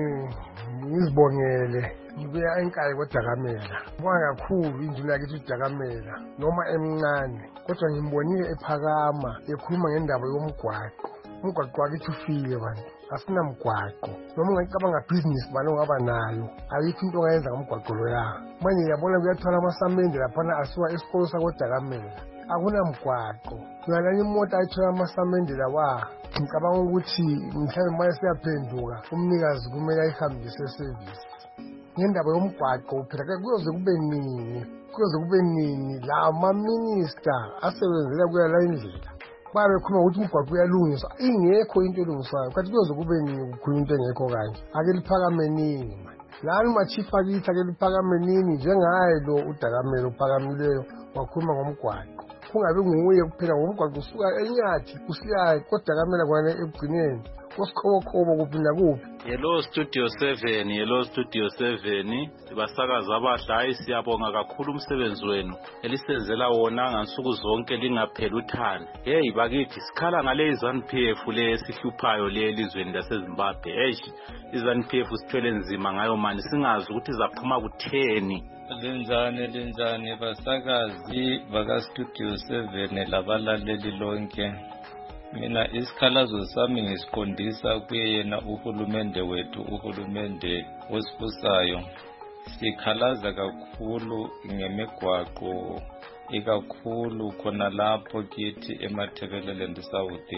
ngizibongele ngibuya enkayi koDakamela. Ngibonga kakhulu induna yakithi uDakamela noma emncane kodwa ngimbonile ephakama ekhuluma ngendaba yomgwaqo. Umgwaqo wakithi ufile bantu. Asina mgwaqo noma ngicabanga business balo ngaba nayo ayikho into ongayenza ngomgwaqo lo ya manje uyabona kuyathwala amasamende laphana asiwa esikolo sakoDakamela akuna mgwaqo uyalani imoto ayithola amasamende lawa ngicabanga ukuthi mhlawumbe manje siyaphenduka umnikazi kumele ayihambise service ngendaba yomgwaqo phela kuyoze kube nini kuyoze kube nini la ama minister asebenzela kuya la indlela babe khona ukuthi umgwaqo uyalungiswa ingekho into elungiswayo kanti kuyoze kube nini kukhulunywa into engekho kanje ake liphakame nini lani machief akithi ake liphakame nini njengaye lo uDakamela uphakamileyo wakhuluma ngomgwaqo kungabe nguye kuphela ngomgwaqo usuka enyathi usiya koDakamela kwane ebugcineni kosikhobo kuphinda kuphi. Hello Studio seven, hello Studio seven. Sibasakaza abahle hayi siyabonga kakhulu umsebenzi wenu elisenzela wona ngansuku zonke lingaphela uthando. Hey bakithi sikhala ngale iZANU P F le esihluphayo le elizweni laseZimbabwe. Hey iZANU P F sithwele nzima ngayo manje singazi ukuthi izaphuma kutheni. Linjani linjani basakazi baka Studio seven labalaleli lonke. Mina isikhalazo sami ngisiqondisa kuye yena uhulumende wethu uhulumende osibusayo. Sikhalaza kakhulu ngemigwaqo ikakhulu khona lapho kithi eMathebeleland South.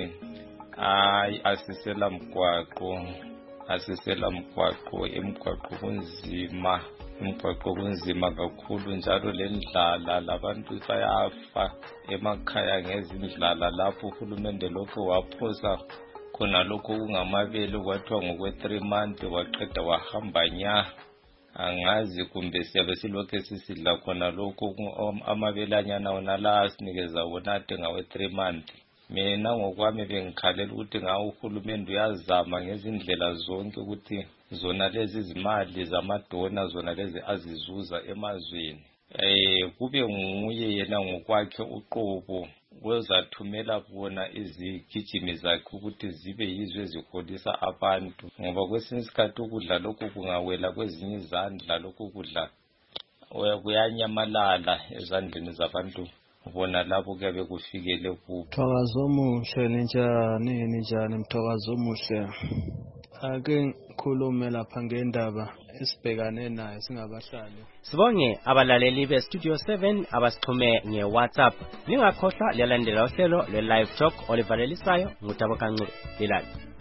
Hayi asisela mgwaqo asisela mgwaqo emgwaqo kunzima umgwaqo kunzima kakhulu njalo lendlala labantu bayafa emakhaya ngezindlala lapho uhulumende lokho waphosa khona lokho kungamabele kwathiwa ngokwe three months waqeda wahamba nya angazi kumbe siyabe silokho sisidla khona lokho amabelanyana wona la asinikeza wona ade ngawe three months. Mina ngokwami bengikhalela ukuthi ngawo uhulumende uyazama ngezindlela zonke ukuthi zona lezi izimali zamadona zona lezi azizuza emazweni eh kube nguye yena ngokwakhe uqobo wezathumela bona izigijimi zakhe ukuthi zibe yizwe eziholisa abantu ngoba kwesinye isikhathi ukudla lokho kungawela kwezinye izandla lokho kudla kuyanyamalala ezandleni zabantu bona labo kuyabe kufikele kubo. Mthokazo omuhle ninjani ninjani mthokazo omuhle. Ake ngikhulume lapha ngendaba esibhekane nayo singabahlali. Sibonge abalaleli be Studio seven abasixhume nge-WhatsApp. Lingakhohlwa liyalandela uhlelo lwe-Live Talk olivalelisayo ngutabo kanculu. Lilali.